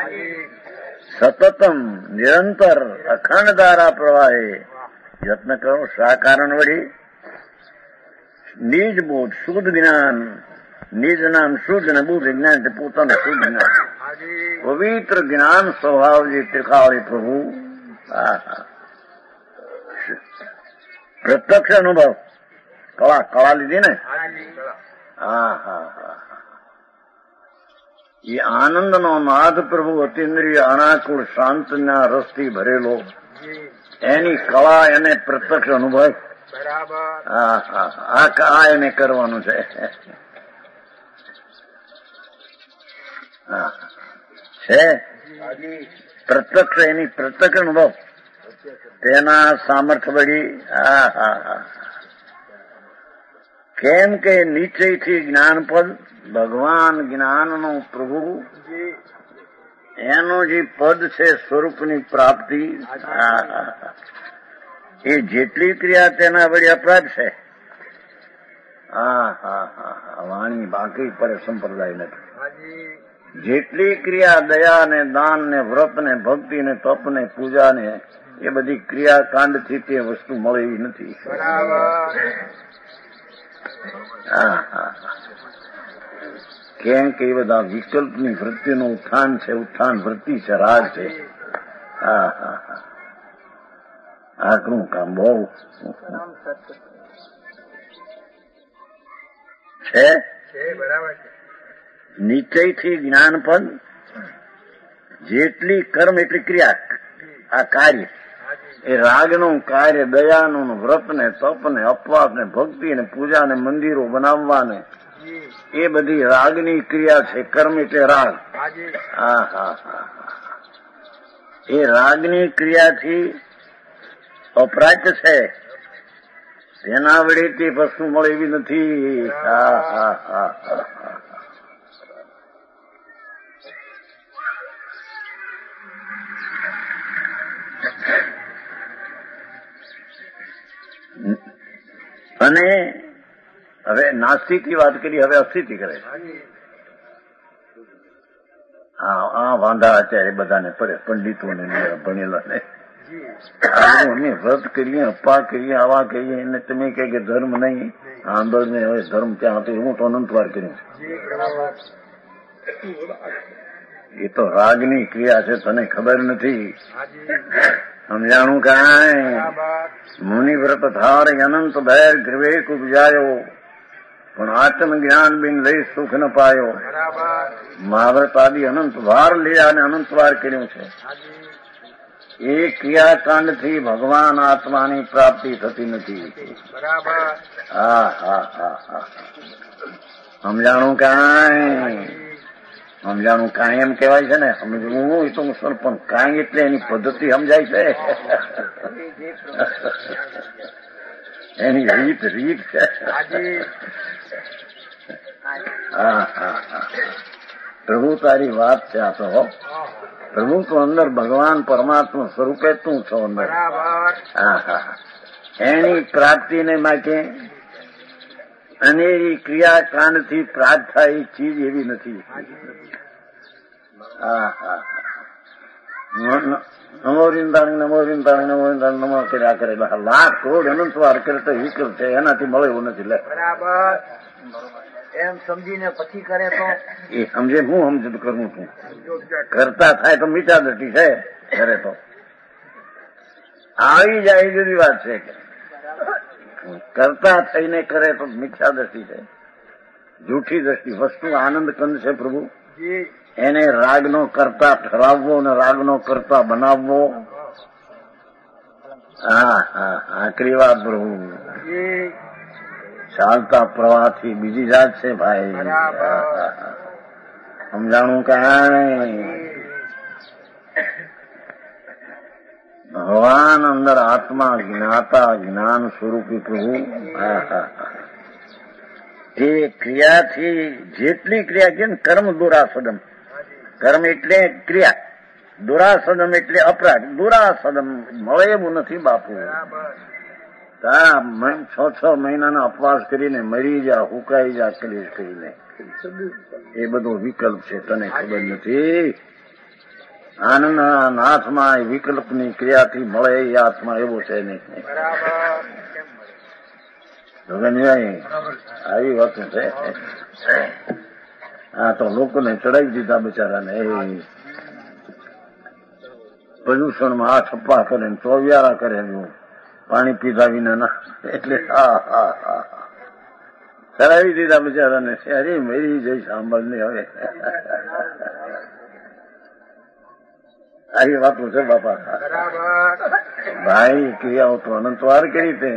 સતતમ નિરંતર અખંડ ધારા પ્રવાહે યત્ન કરો. શા કારણ વળી? નિજ બોધ શુદ્ધ જ્ઞાન, નિજ નામ શુદ્ધ ને બુદ્ધ જ્ઞાન તે પોતાનું શુદ્ધ જ્ઞાન પવિત્ર જ્ઞાન સ્વભાવ જે ત્રિકાળી પ્રભુ. પ્રત્યક્ષ અનુભવ કળા લીધી ને. એ આનંદનો નાદ પ્રભુ અતિન્દ્રિય અનાકુળ શાંતના રસથી ભરેલો એની કળા એને પ્રત્યક્ષ અનુભવ. આ એને કરવાનું છે. છે પ્રત્યક્ષ એની પ્રત્યક્ષ અનુભવ તેના સામર્થ્ય બળી. કેમ કે નિશ્ચયથી જ્ઞાનપદ ભગવાન જ્ઞાનનો પ્રભુ એનો જે પદ છે સ્વરૂપની પ્રાપ્તિ એ જેટલી ક્રિયા તેના વળી અપરાધ છે. વાણી બાકી પર સંપ્રદાય નથી. જેટલી ક્રિયા દયા ને દાન ને વ્રત ને ભક્તિ ને તપ ને પૂજા ને એ બધી ક્રિયાકાંડથી તે વસ્તુ મળે એવી નથી. કેમ કે એ બધા વિકલ્પની વૃત્તિનું ઉત્થાન છે. ઉત્થાન વૃત્તિ છે, રાગ છે. આકરું કામ બહુ છે. નિશ્ચયથી જ્ઞાનપદ જેટલી કર્મ એટલી ક્રિયા. આ કાર્ય એ રાગનું કાર્ય દયાનું વ્રત ને તપ ને અપવાસ ને ભક્તિ ને પૂજા ને મંદિરો બનાવવાને એ બધી રાગની ક્રિયા છે. કર્મ એટલે રાગ. એ રાગની ક્રિયાથી અપ્રાચ્ય છે. તેના વડે તે વસ્તુ મળે એવી નથી. અને હવે નાસ્તિકની વાત કરી, હવે અસ્થિતિ કરે. આ વાંધા અત્યારે બધાને પડે, પંડિતોને ભણેલા ને. અમે વ્રત કરીએ, અપ્પા કરીએ, આવા કરીએ, એને તમે કહે કે ધર્મ નહીં, આંબળ ને હવે ધર્મ ત્યાં હતો. હું તો અનંતવાર કર્યું. એ તો રાગની ક્રિયા છે, તને ખબર નથી. સમજાણું કાંઈ મુનિવ્રત ધાર અનંત ભેર ગ્રીવેક ઉપજાયો પણ આત્મજ્ઞાન બિન લઈ સુખ ન પાયો. મહાવ્રત આદિ અનંત વાર લીધા અને અનંત વાર કર્યું છે. એ ક્રિયાકાંડથી ભગવાન આત્માની પ્રાપ્તિ થતી નથી. સમજાણું કાંઈ સમજાણું કાંઈ એમ કહેવાય છે ને. સમજવું એ તો મુશ્કેલ, પણ કાંઈ એટલે એની પદ્ધતિ સમજાય છે. એની રીત છે. પ્રભુ તારી વાત છે. આ તો પ્રભુ તો અંદર ભગવાન પરમાત્મા સ્વરૂપે તું છો અંદર. એની પ્રાપ્તિને માટે અને એ ક્રિયાકાંડથી પ્રાપ્ત થાય એ ચીજ એવી નથી. નમો રીંદાણી નમો રીંદાણી નમો રીંદાણી નમો કર્યા કરે. લાખ કરોડ અનંત વાર કરે તો વિકલ છે, એનાથી મળે એવું નથી. લે એમ સમજીને પછી કરે તો એ સમજે. હું સમજ કરું છું. કરતા થાય તો મીઠા દટી છે. કરે તો આવી જાય એ જુદી વાત છે. કરતા થઈને કરે તો મિથ્યા દ્રષ્ટિ છે, જૂઠી દ્રષ્ટિ. વસ્તુ આનંદ કંદ છે પ્રભુ. એને રાગનો કરતા ઠરાવવો અને રાગનો કરતા બનાવવો. આકરી વાત પ્રભુ. ચાલતા પ્રવાહથી બીજી જાત છે ભાઈ. સમજાણું કાંઈ ભગવાન અંદર આત્મા જ્ઞાતા જ્ઞાન સ્વરૂપી પ્રભુ. તે ક્રિયાથી જેટલી ક્રિયા છે ને કર્મ દુરાસદમ, કર્મ એટલે ક્રિયા, દુરાસદમ એટલે અપરાધ. દુરાસદમ મળે એવું નથી બાપુ. 6 મહિનાના અપવાસ કરીને મરી જા, હુકાઈ જા કલેશ કરીને, એ બધો વિકલ્પ છે, તને ખબર નથી. આનંદના નાથમાં એ વિકલ્પની ક્રિયાથી મળે એ આત્મા એવો છે નહીં. આવી વાતો છે. આ તો લોકોને ચડાવી દીધા બિચારાને. એ પ્રદૂષણમાં આ છપ્પા કરે, ચોવિયારા કરે, પાણી પીધા વિના ના, એટલે ચડાવી દીધા બિચારાને. અરે મેરી જઈ સાંભળ ને હવે. આવી વાતો છે બાપા. ભાઈ ક્રિયાઓ તો અનંતવાર કરી તે.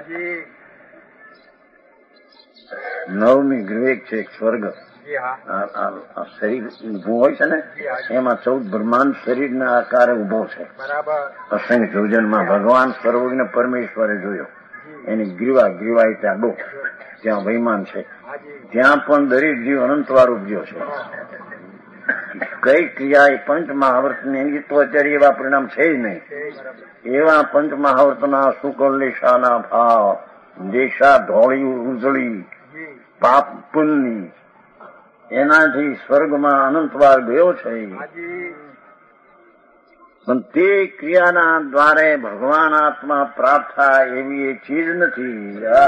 9મી વિવેક છે એક સ્વર્ગ. શરીર ઉભું હોય છે ને, એમાં 14 બ્રહ્માંડ શરીરના આકારે ઉભો છે. અસંખ્ય જોજનમાં ભગવાન સર્વજ્ઞ પરમેશ્વરે જોયો. એની ગ્રીવા એટલે આડો, ત્યાં વૈમાન છે. ત્યાં પણ દરેક જીવ અનંતવાર ઉપજ્યો છે. કઈ ક્રિયા એ પંચ મહાવર્તની એની તો અત્યારે એવા પરિણામ છે જ નહીં. એવા પંચ મહાવર્તના સુકલેશાના ભાવ, દેશા ધોળી ઉજળી પાપ પુણ્યની, એનાથી સ્વર્ગમાં અનંતવાર ગયો છે. પણ તે ક્રિયાના દ્વારે ભગવાન આત્મા પ્રાપ્ત થાય એવી એ ચીજ નથી.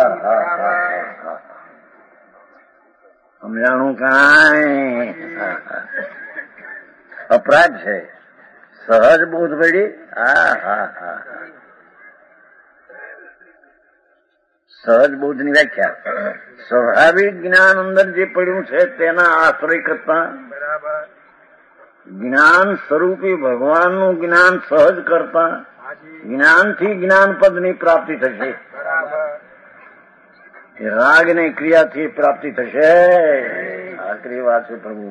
સમજાણું કાંઈ? અપરાધ છે. સહજ બોધ વળી. સહજ બોધની વ્યાખ્યા સ્વાભાવિક જ્ઞાન અંદર જે પડ્યું છે તેના આશ્રય કરતા જ્ઞાન સ્વરૂપી ભગવાનનું જ્ઞાન સહજ કરતા જ્ઞાનથી જ્ઞાનપદની પ્રાપ્તિ થશે. રાગની ક્રિયાથી પ્રાપ્તિ થશે. આખરી વાત છે પ્રભુ.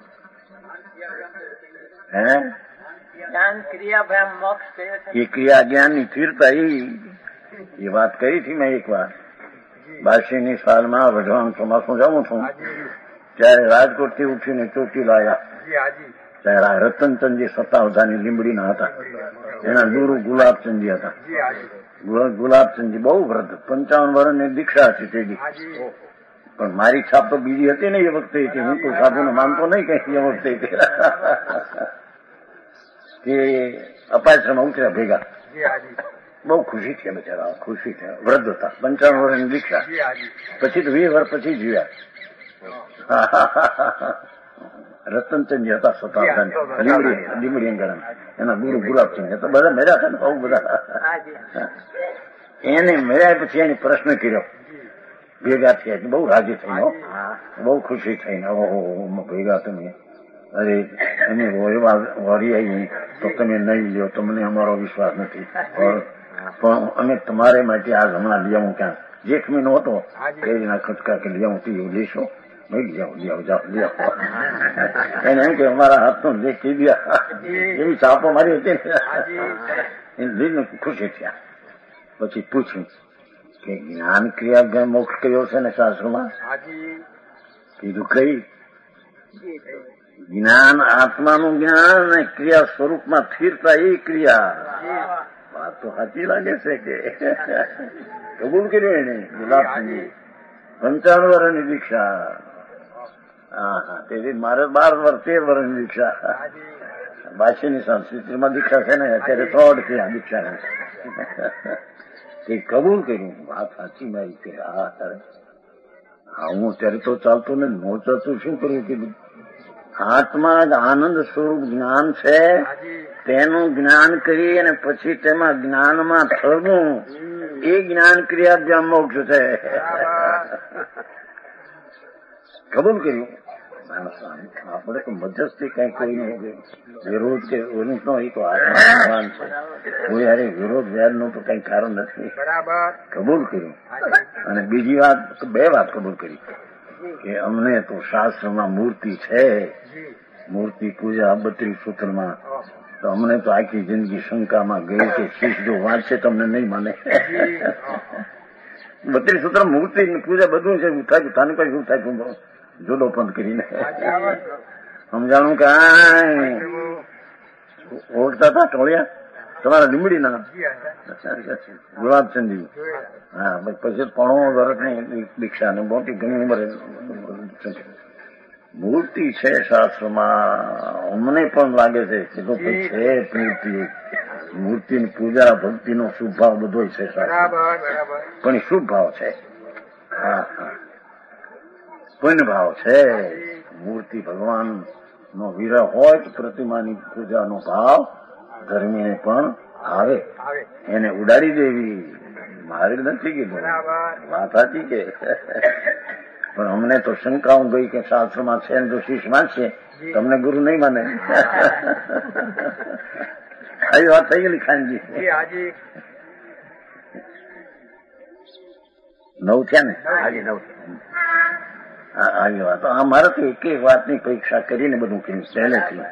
એ ક્રિયા જ્ઞાનની સ્થિરતા એ વાત કરી હતી મેં એક વાર. 82ની સાલમાં વઢવાણ ચોમાસું જાઉં છું ત્યારે રાજકોટથી ઉઠીને ચોટી લાયા. ત્યારે રતનચંદજી સત્તાવધાની લીંબડીના હતા. એના ગુરુ ગુલાબચંદજી હતા. ગુલાબચંદજી બહુ વૃદ્ધ, 55 વર્ષની દીક્ષા હતી તેની. પણ મારી છાપ તો બીજી હતી ને એ વખતે. હું કોઈ સાધુને માનતો નહીં કઈ એ વખતે. તે અપાશ્રમમાં ઉતર્યા ભેગા. બહુ ખુશી છે બિચારા, ખુશી છે. વૃદ્ધ હતા, 55 વર્ષની દીક્ષા. પછી તો 20 વર્ષ પછી જીવ્યા. રતનચંદજી હતા સત્તાવધાની લીંબડી અંગણ. એના ગુરુ ગુલાબચંદ હતા. બધા મેળ્યા હતા ને બહુ બધા. એને મેળ્યા પછી એને પ્રશ્ન કર્યો. ભેગા થયા, બહુ રાજી થઈને, બહુ ખુશી થઈને, ઓહો ભેગા તમે. અરે અમે વારી આવી તો તમે નહીં લ્યો તો મને અમારો વિશ્વાસ નથી. પણ અમે તમારે માટે આ હમણાં લઈ આવું. ક્યાં જેઠ મહિનો હતો કેરીના ખટકા કે લઈ આવું તું એવું લેશો? નહીં લઈ આવો. એને એમ કે અમારા હાથનો જે કહી દયા એવી ચાપો મારી હતી ને લઈને ખુશી થયા. પછી પૂછ્યું કે જ્ઞાન ક્રિયા મોક્ષ કયો છે ને શાસ્ત્રમાં? કીધું કઈ? જ્ઞાન આત્માનું જ્ઞાન અને ક્રિયા સ્વરૂપમાં સ્થિરતા એ ક્રિયા. વાત તો સાચી લાગે છે કે કબૂલ કર્યું એને ગુલાબસિંહજી. 55 વર્ષની દીક્ષા. તેથી મારે 12 વર્ષ 13 વર્ષની દીક્ષા. 82ની સંસ્કૃતિમાં દીક્ષા છે ને અત્યારે 3rd થયા દીક્ષા. તે કબૂલ કર્યું. વાત સાચી મારી કે હું ત્યારે તો ચાલતું ને નો ચાલતું શું કર્યું કીધું? આત્મા જ આનંદ સ્વરૂપ જ્ઞાન છે, તેનું જ્ઞાન કરી અને પછી તેમાં જ્ઞાનમાં થવું એ જ્ઞાન ક્રિયા જ્યાં મોક્ષ છે. કબૂલ કર્યું. આપણે તો મધ્યસ્થી કઈ કોઈને વિરોધ કે એનું ન હોય તો આત્મા છે. કોઈ હારે વિરોધ વ્યાજનું તો કઈ કારણ નથી. કબૂલ કર્યું. અને બીજી વાત, 2 વાત કબૂલ કરી કે અમને તો શાસ્ત્રમાં મૂર્તિ છે, મૂર્તિ પૂજા 32 સૂત્રમાં. તો અમને તો આખી જિંદગી શંકામાં ગઈ કે શીશ જો વાંચશે તમને નહીં માને. 32 સૂત્ર મૂર્તિ પૂજા બધું છે. થાય તાને કઈ શું થાય જોડો પંથ કરીને સમજાણું કાંઈ ઓળખતા હતા ટોળિયા તમારા લીમડીના ગુલાબચંદી. હા પછી 5 વર્ષની દીક્ષા ને મોટી ઘણી ઉંમરે મૂર્તિ છે શાસ્ત્રમાં. અમને પણ લાગે છે કે તો છે મૂર્તિની પૂજા ભક્તિનો શુભ ભાવ બધો છે પણ એ શુભ ભાવ છે. હા હા પુણ્ય ભાવ છે. મૂર્તિ ભગવાન નો વિરહ હોય તો પ્રતિમાની પૂજાનો ભાવ ધર્મીને પણ આવે. એને ઉડાડી દેવી મારે નથી કીધું, વાત સાચી કે. પણ અમને તો શંકાઓ ગઈ કે શાસ્ત્રમાં છે ને તો શિષ્ય માનશે, તમને ગુરુ નહીં માને. આવી વાત થઈ ગયેલી ખાનજી. 9 થયા ને આજે 9. આવી વાત મારે તો એક વાતની પરીક્ષા કરીને બધું કહ્યું પહેલેથી.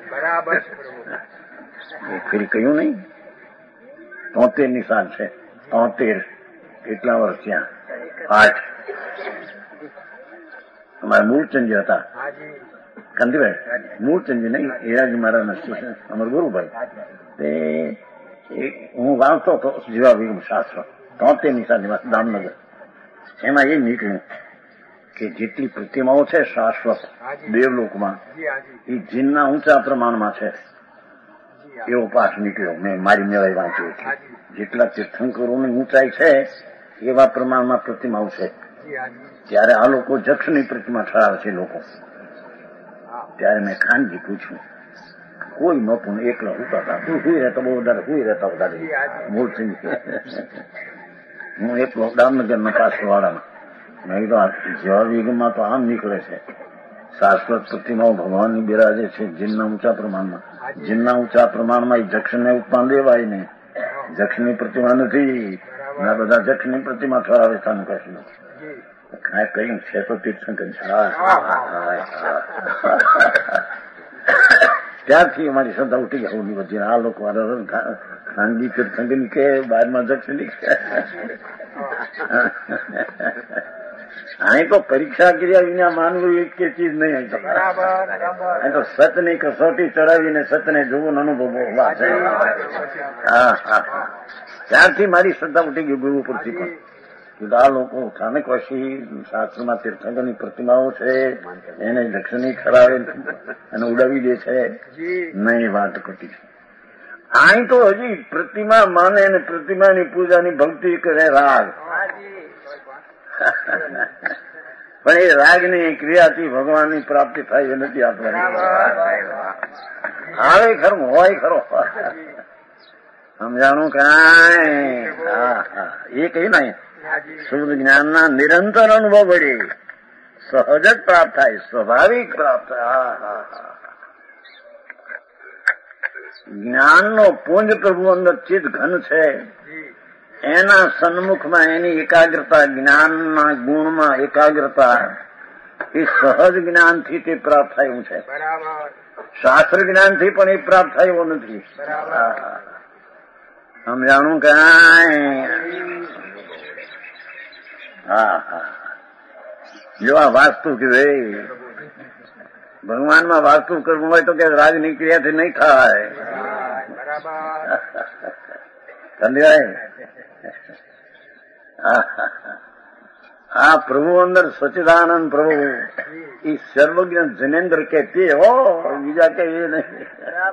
ફરી કહ્યું નહીં. 73ની સાલ છે. 73 કેટલા વર્ષ ત્યાં 8. અમારા મૂળચંદજી હતા કંદીભાઈ. મૂળચંદજી નહીં એરાજી મારા શિષ્ય અમારા ગુરુભાઈ. તે હું વાંચતો હતો જીવા વિગમ શાસ્ત્ર 73ની સાલની વાત દામનગર. એમાં એ નીકળ્યું કે જેટલી પ્રતિમાઓ છે શાશ્વત દેવલોકમાં એ જીનના ઊંચા પ્રમાણમાં છે એવો પાઠ નીકળ્યો. મેં મારી મેળાઈ વાંચ્યું. જેટલા તીર્થંકરોની ઊંચાઈ છે એવા પ્રમાણમાં પ્રતિમાઓ છે. ત્યારે આ લોકો જક્ષની પ્રતિમા ઠરાવે છે લોકો. ત્યારે મેં ખાનજી પૂછ્યું, કોઈ નહોતું, એકલા હોતા હતા. તું સુઈ રહેતો બહુ વધારે, સુઈ રહેતા વધારે. મૂળસિંહ હું એકલો દામનગરના પાછળવાળામાં. મેં કીધું જેવા વિગમમાં તો આમ નીકળે છે શાશ્વત પ્રતિમાઓ ભગવાનની બિરાજે છે જીનના ઊંચા પ્રમાણમાં. જીનના ઊંચા પ્રમાણમાં એ જક્ષને ઉપમાન દેવાય ને. જક્ષની પ્રતિમા નથી. આ બધા જક્ષની પ્રતિમા ઠરાવે તાનું કશું કાંઈ કહ્યું છે તો તીર્થંકર. ત્યારથી અમારી શ્રદ્ધા ઉઠી ગયા વચ્ચે. આ લોકો ખાનગી તીર્થંકરની કે બારમાં જક્ષની અહીં તો પરીક્ષા કર્યા વિના માનવું એક કે ચીજ નહીં. અહીં તો સતની કસોટી ચડાવીને સતને જોવું અનુભવ વાત છે. હા હા ત્યારથી મારી શ્રદ્ધા ઉઠી ગઈ ગુરુ પરથી પણ. આ લોકો સ્થાનિક વશી શાસ્ત્રમાં તીર્થંકરની પ્રતિમાઓ છે એને દક્ષિણી ખરાવે અને ઉડાવી દે છે. નહીં વાત ખોટી છે. અહીં તો હજી પ્રતિમા માને અને પ્રતિમાની પૂજાની ભક્તિ કરે રાગ. પણ એ રાગની ક્રિયાથી ભગવાનની પ્રાપ્તિ થાય એ નથી આપવાની. આવે ખરું હોય ખરો સમજાણું કાંઈ. હા હા એ કહ્યું ને શુદ્ધ જ્ઞાનના નિરંતર અનુભવ વડે સહજ જ પ્રાપ્ત થાય, સ્વાભાવિક પ્રાપ્ત થાય. જ્ઞાનનો પુંજ પ્રભુ અંદર ચિત્ત ઘન છે. એના સન્મુખમાં એની એકાગ્રતા, જ્ઞાનના ગુણમાં એકાગ્રતા એ સહજ જ્ઞાનથી તે પ્રાપ્ત થયું છે. શાસ્ત્ર જ્ઞાનથી પણ એ પ્રાપ્ત થયો નથી. સમજાણું કાંઈ. હા હા જો આ વાસ્તુ કીધું ભગવાનમાં વાસ્તુ કરવું હોય તો કે રાજની ક્રિયાથી નહીં થાય. આ પ્રભુ અંદર સચ્ચિદાનંદ પ્રભુ એ સર્વજ્ઞ જનેન્દ્ર કે તે હો બીજા કે એ નહીં.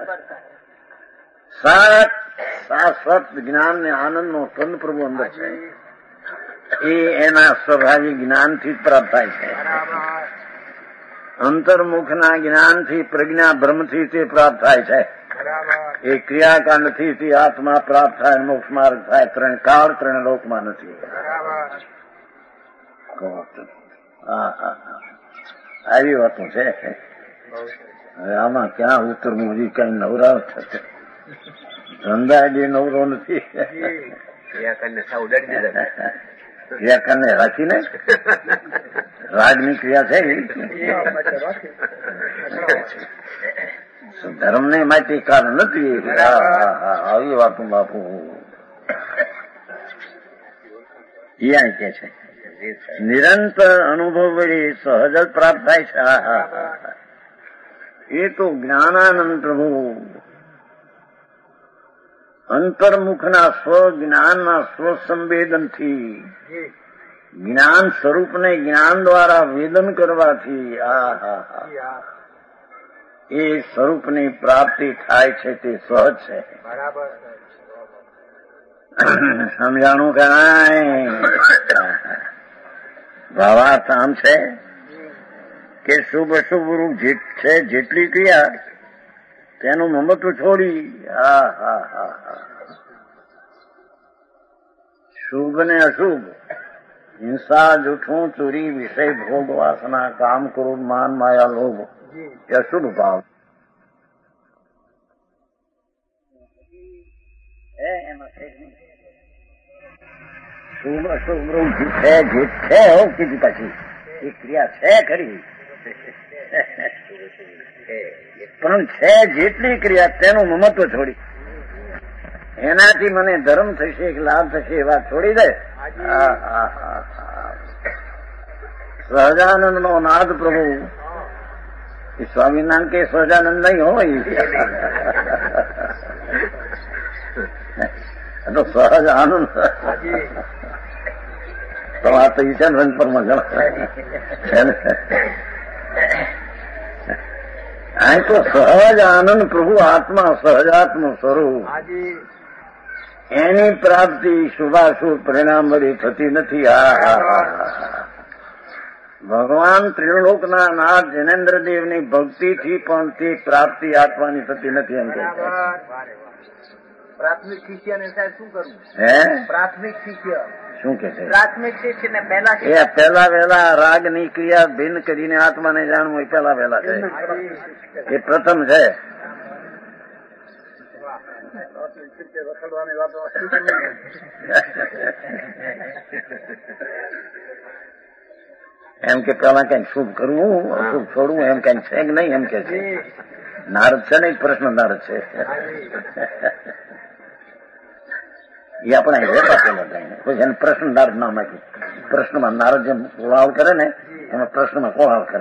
શાશ્વત જ્ઞાન ને આનંદ નો કંદ પ્રભુ અંદર છે. એ એના સ્વાભાવિક જ્ઞાનથી જ પ્રાપ્ત થાય છે. અંતર્મુખના જ્ઞાનથી પ્રજ્ઞા બ્રહ્મથી તે પ્રાપ્ત થાય છે. એ ક્રિયાકાંડથી તે આત્મા પ્રાપ્ત થાય, મોક્ષ માર્ગ થાય. 3 કાળ 3 લોકમાં નથી. આવી વાતો છે. હવે આમાં ક્યાં ઉત્તરનું હજી કઈ નવરા થશે. ધંધા જે નવરો નથી. ક્રિયાકાંડને રાખીને રાગની ક્રિયા છે. ધર્મને માટે કારણ નથી. આવી વાતો બાપુ એ કે છે નિરંતર અનુભવ વળી સહજ જ પ્રાપ્ત થાય છે. એ તો જ્ઞાનાનંદ પ્રભુ અંતર્મુખના સ્વજ્ઞાનના સ્વસંવેદનથી જ્ઞાન સ્વરૂપને જ્ઞાન દ્વારા વેદન કરવાથી એ સ્વરૂપની પ્રાપ્તિ થાય છે તે સહજ છે. સમજાણું કે ભાવાર્થ આમ છે કે શુભ અશુભ રૂપ છે જેટલી ક્રિયા તેનું મમત્વ છોડી શુભ ને અશુભ હિંસા જૂઠું ચોરી વિષય ભોગ વાસના કામ ક્રોધ માન માયા લોભ એ અશુભ ભાવ શુભ અશુભ રૂપ છે જે છે કીધી પછી એ ક્રિયા છે ખરી પણ છે જેટલી ક્રિયા તેનું મહત્વ છોડી એનાથી મને ધર્મ થશે કે લાભ થશે એ વાત છોડી દે. સહજાનંદ નો નાદ પ્રભુ એ સ્વામિનારાયણ કે સહજાનંદ નહીં હોય તો સહજ આનંદ તો આ તો ઈશાન રંગ પર મજા આ તો સહજ આનંદ પ્રભુ આત્મા સહજાત્મ સ્વરૂપ એની પ્રાપ્તિ શુભાશુભ પરિણામ વળી થતી નથી. ભગવાન ત્રિલોકના નાથ જૈનેન્દ્રદેવની ભક્તિથી પણ તે પ્રાપ્તિ આત્માની થતી નથી એમ કે પ્રાથમિક શિષ્યને સાહેબ શું કરવું? પ્રાથમિક શિષ્ય શું કે છે? પ્રાથમિક શિષ્ય ને પહેલા વહેલા રાગની ક્રિયા ભિન્ન કરીને આત્માને જાણવું એ પહેલા વહેલા છે. એ પ્રથમ છે. એમ કે પેલા કઈક શુભ કરવું અશુભ છોડવું એમ કઈક છે કે નહીં એમ કે છે. નારદ છે ને પ્રશ્ન નારદ છે એ આપણે વેપાર કોઈ એને પ્રશ્ન નારદ નામ નાખ્યું. પ્રશ્નમાં નારદ જેમ કોળાવ કરે ને એમાં પ્રશ્નમાં કોળાવ કરે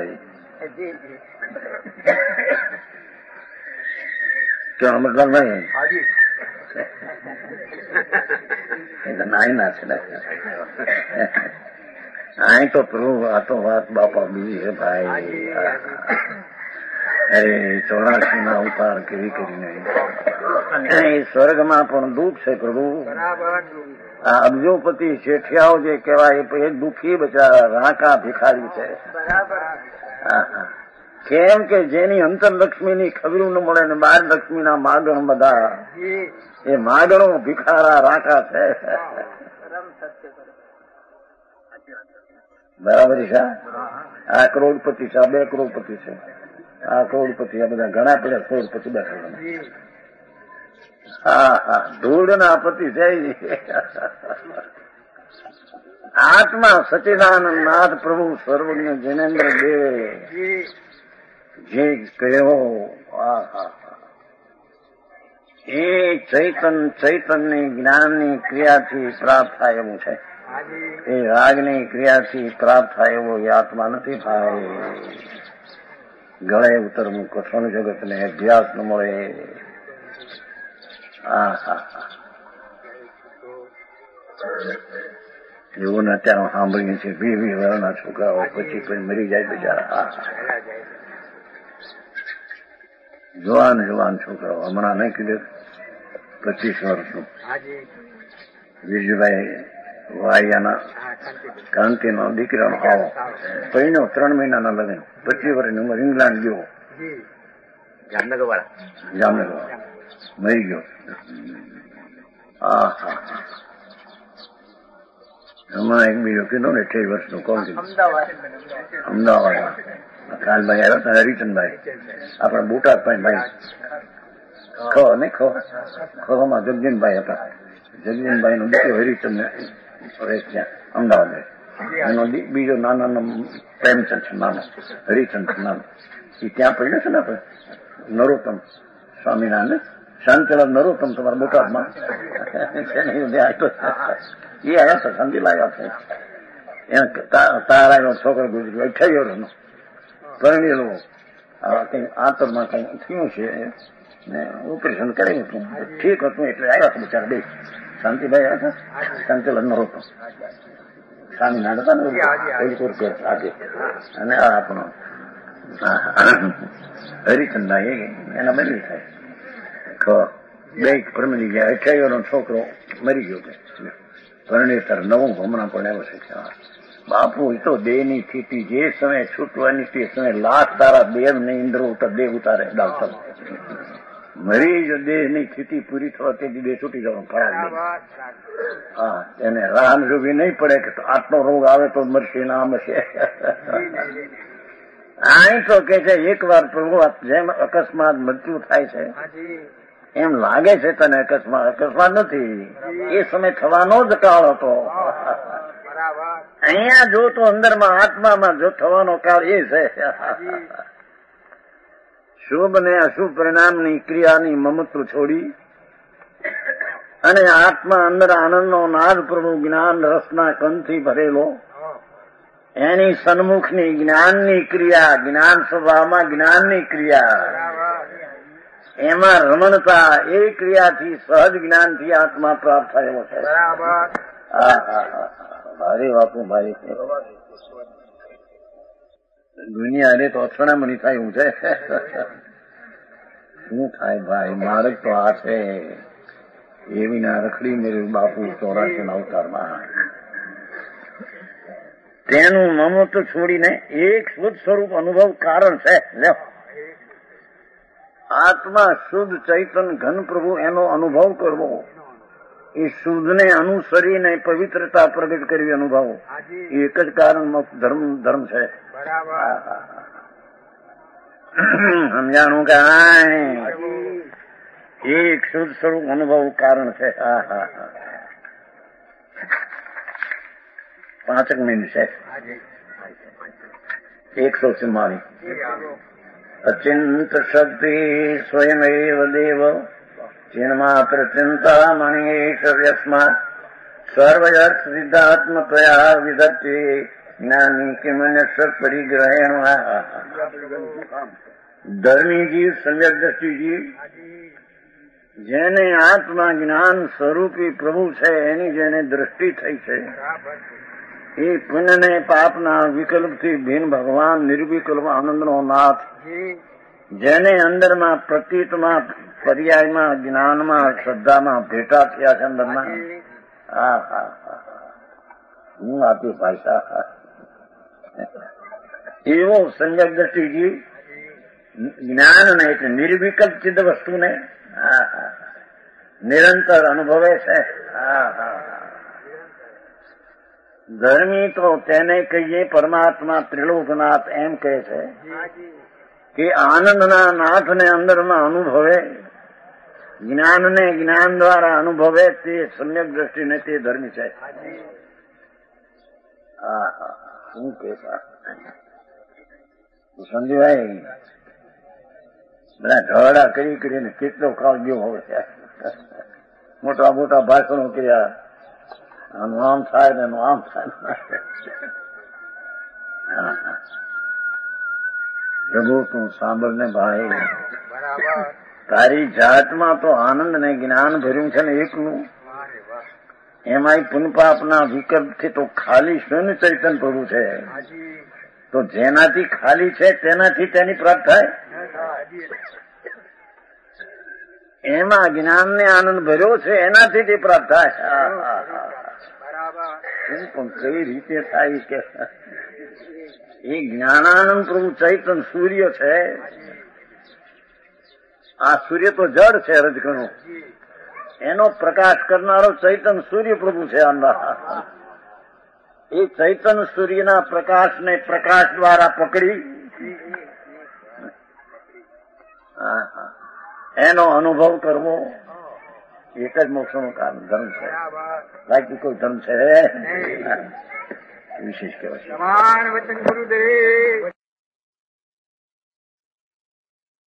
કેવાનો મતલબ નહીં નાઈ ના છે અહીં તો પ્રભુ આ તો વાત બાપા બીજી છે ભાઈ. અરે 84 ના અવતાર કેવી કરીને એ સ્વર્ગમાં પણ દુઃખ છે પ્રભુ. આ અબજોપતિ શેઠિયાઓ જે કહેવાય એ દુઃખી બચારા રાંકા ભિખારી છે. કેમ કે જેની અંતરલક્ષ્મીની ખબરું ન મળે ને બહાર લક્ષ્મીના માગણ બધા એ માગણો ભિખારા રાંકા છે. બરાબર છે. આ કરોડપતિ છે, આ 2 કરોડપતિ છે, આ કરોડપતિ આ બધા ઘણા પડે કરોડપતિ બેઠા. ધૂળ ના પતિ છે. આત્મા સચિદાનંદ નાથ પ્રભુ સર્વજ્ઞ જૈનેન્દ્ર દેવે જે કહ્યો એ ચૈતનની જ્ઞાનની ક્રિયાથી પ્રાપ્ત થાય એવું છે. એ રાગની ક્રિયાથી પ્રાપ્ત થાય એવો એ આત્મા નથી થાય. ગળે ઉતરવું કઠોળ જગતને અભ્યાસ ન મળે. એવું ને અત્યારે સાંભળીએ છીએ 20 વર્ષના છોકરાઓ પછી મરી જાય બિચારા. જુવાન છોકરાઓ હમણાં નહીં કીધું 25 વર્ષનું વિજયભાઈ વાયાના ક્રાંતિનો દીકરાનો આવો પહેલો 3 મહિનાના લગ્ન 25 વર્ષની ઉંમર ઇંગ્લેન્ડ ગયો જામનગર મરી ગયો. હમણાં એક બીજો કીધો ને 28 વર્ષનું કોણ કીધું અમદાવાદ કાલભાઈ આવ્યા હતા હરિચંદભાઈ આપણા બોટાદ ભાઈ ખોમાં જગજીનભાઈ હતા. જગજીનભાઈ નો દીકરો હરિચંદ ત્યાં અમદાવાદ એનો બીજો નાનો પ્રેમચંદ છે નાનો હરિચંદ નાનો એ ત્યાં પડ્યો છે ને આપણે નરોત્તમ સ્વામિનારાયણ શાંતિલાલ નરોત્તમ તમારા બોટાદમાં એ આવ્યા છે સંધી લાવ્યા છે તારાનો છોકરો ગુજર્યો 28 વર્ષનો પરણેલો, કઈ આંતરમાં કઈ થયું છે ને ઓપરેશન કરેલું હતું, ઠીક હતું એટલે આવ્યા હતા બિચારા બે શાંતિભાઈ આવ્યા હતા, શાંતિલાલ હતો સ્વામિનારાયણ હતા ને આજે, અને આ આપણો હરિચંદા એના બદલી થાય બે પરમલી ગયા. 28 વર્ષનો છોકરો મરી ગયો છે પરણેતર, નવું હમણાં પણ એવો છે. બાપુ એ તો દેહ ની સ્થિતિ જે સમયે છૂટવાની તે સમયે લાખ તારા દેવ ને ઇન્દ્ર દેહ ઉતારે ડાક્ટર મરી જો દેહ ની સ્થિતિ પૂરી થવા તેથી દેહ છૂટી જવાનું ફરાર. હા, એને રાહ જોવી નહીં પડે કે આટલો રોગ આવે તો મરશે ના મરશે. અહીં તો કે છે એક વાર પ્રભુ જેમ અકસ્માત મૃત્યુ થાય છે એમ લાગે છે તને અકસ્માત નથી, એ સમય થવાનો જ કાળ હતો. અહીંયા જો તો અંદરમાં આત્મામાં જો થવાનો કાળ એ છે. શુભ ને અશુભ પરિણામની ક્રિયાની મમત્વ છોડી અને આત્મા અંદર આનંદનો નાદ પ્રભુ જ્ઞાન રસના કંથી ભરેલો, એની સન્મુખની જ્ઞાનની ક્રિયા, જ્ઞાન સ્વભાવમાં જ્ઞાનની ક્રિયા, એમાં રમણતા, એ ક્રિયાથી સહજ જ્ઞાનથી આત્મા પ્રાપ્ત થયેલો છે. ભારે વાપું ભારે દુનિયા અરે તો અથડામણી થાય એવું છે. શું થાય ભાઈ, માર્ગ તો આ છે એવી ના રખડી મેળવ્યું બાપુ 84 અવતારમાં. તેનું મમત્વ છોડીને એક શુદ્ધ સ્વરૂપ અનુભવ કારણ છે. આત્મા શુદ્ધ ચૈતન ઘન પ્રભુ એનો અનુભવ કરવો, એ શુદ્ધને અનુસરીને પવિત્રતા પ્રગટ કરવી અનુભવ, એ એક જ કારણ ધર્મ છે. સમજાણું કે એક શુદ્ધ સ્વરૂપ અનુભવ કારણ છે. 5 મિનિટ છે. 144. અચિંત શક્તિ સ્વયમેવ દેવ ચિન્માત્ર ચિંતા મણિશ્વર્યસ્માત સર્વયર્થ સિદ્ધાત્મ ત્વયા વિધત્તે જ્ઞાની કિમન્યસ્વ પરિગ્રહેણ. ધર્મી જીવ, સમ્યક દ્રષ્ટિ જીવ, જેને આત્મા જ્ઞાન સ્વરૂપી પ્રભુ છે એની જેને દ્રષ્ટિ થઈ છે, એ પુણ્ય ને પાપના વિકલ્પથી ભિન્ન ભગવાન નિર્વિકલ્પ આનંદનો નાથ, જેને અંદરમાં પ્રતીતમાં પર્યાયમાં જ્ઞાનમાં શ્રદ્ધામાં ભેટા થયા છે અંદરમાં. હું આપી ભાષા એવો સંજક દ્રષ્ટિજી જ્ઞાનને એટલે નિર્વિકલ્પ ચિત્ત વસ્તુને નિરંતર અનુભવે છે. ધર્મી તો તેને કહીએ પરમાત્મા ત્રિલોકનાથ એમ કહે છે કે આનંદના નાથને અંદરમાં અનુભવે, જ્ઞાનને જ્ઞાન દ્વારા અનુભવે, તે સમ્યક દ્રષ્ટિને તે ધર્મી છે. શું કે સંજયભાઈ બધા ઢળા કરી કરીને કેટલો કાળ ગયો હવે. મોટા મોટા ભાષણો કર્યા, આનું આમ થાય ને એનું આમ થાય. પ્રભુ તું સાંભળ ને ભાઈ, તારી જાતમાં તો આનંદ ને જ્ઞાન ભર્યું છે ને એકલું, એમાંય પુનપાપના વિકલ્પથી તો ખાલી શૂન્ય ચૈતન પ્રભુ છે. તો જેનાથી ખાલી છે તેનાથી તેની પ્રાપ્ત થાય, એમાં જ્ઞાનને આનંદ ભર્યો છે એનાથી તે પ્રાપ્ત થાય. પણ કઈ રીતે થાય કે એ જ્ઞાનાનંદ પ્રભુ ચૈતન સૂર્ય છે. આ સૂર્ય તો જડ છે રજગણો, એનો પ્રકાશ કરનારો ચૈતન સૂર્ય પ્રભુ છે અંદર. એ ચૈતન સૂર્યના પ્રકાશને પ્રકાશ દ્વારા પકડી એનો અનુભવ કરવો, એક જ મોક્ષનું કારણ ધર્મ છે. બાકી કોઈ ધર્મ છે વિશેષ કહેવાય.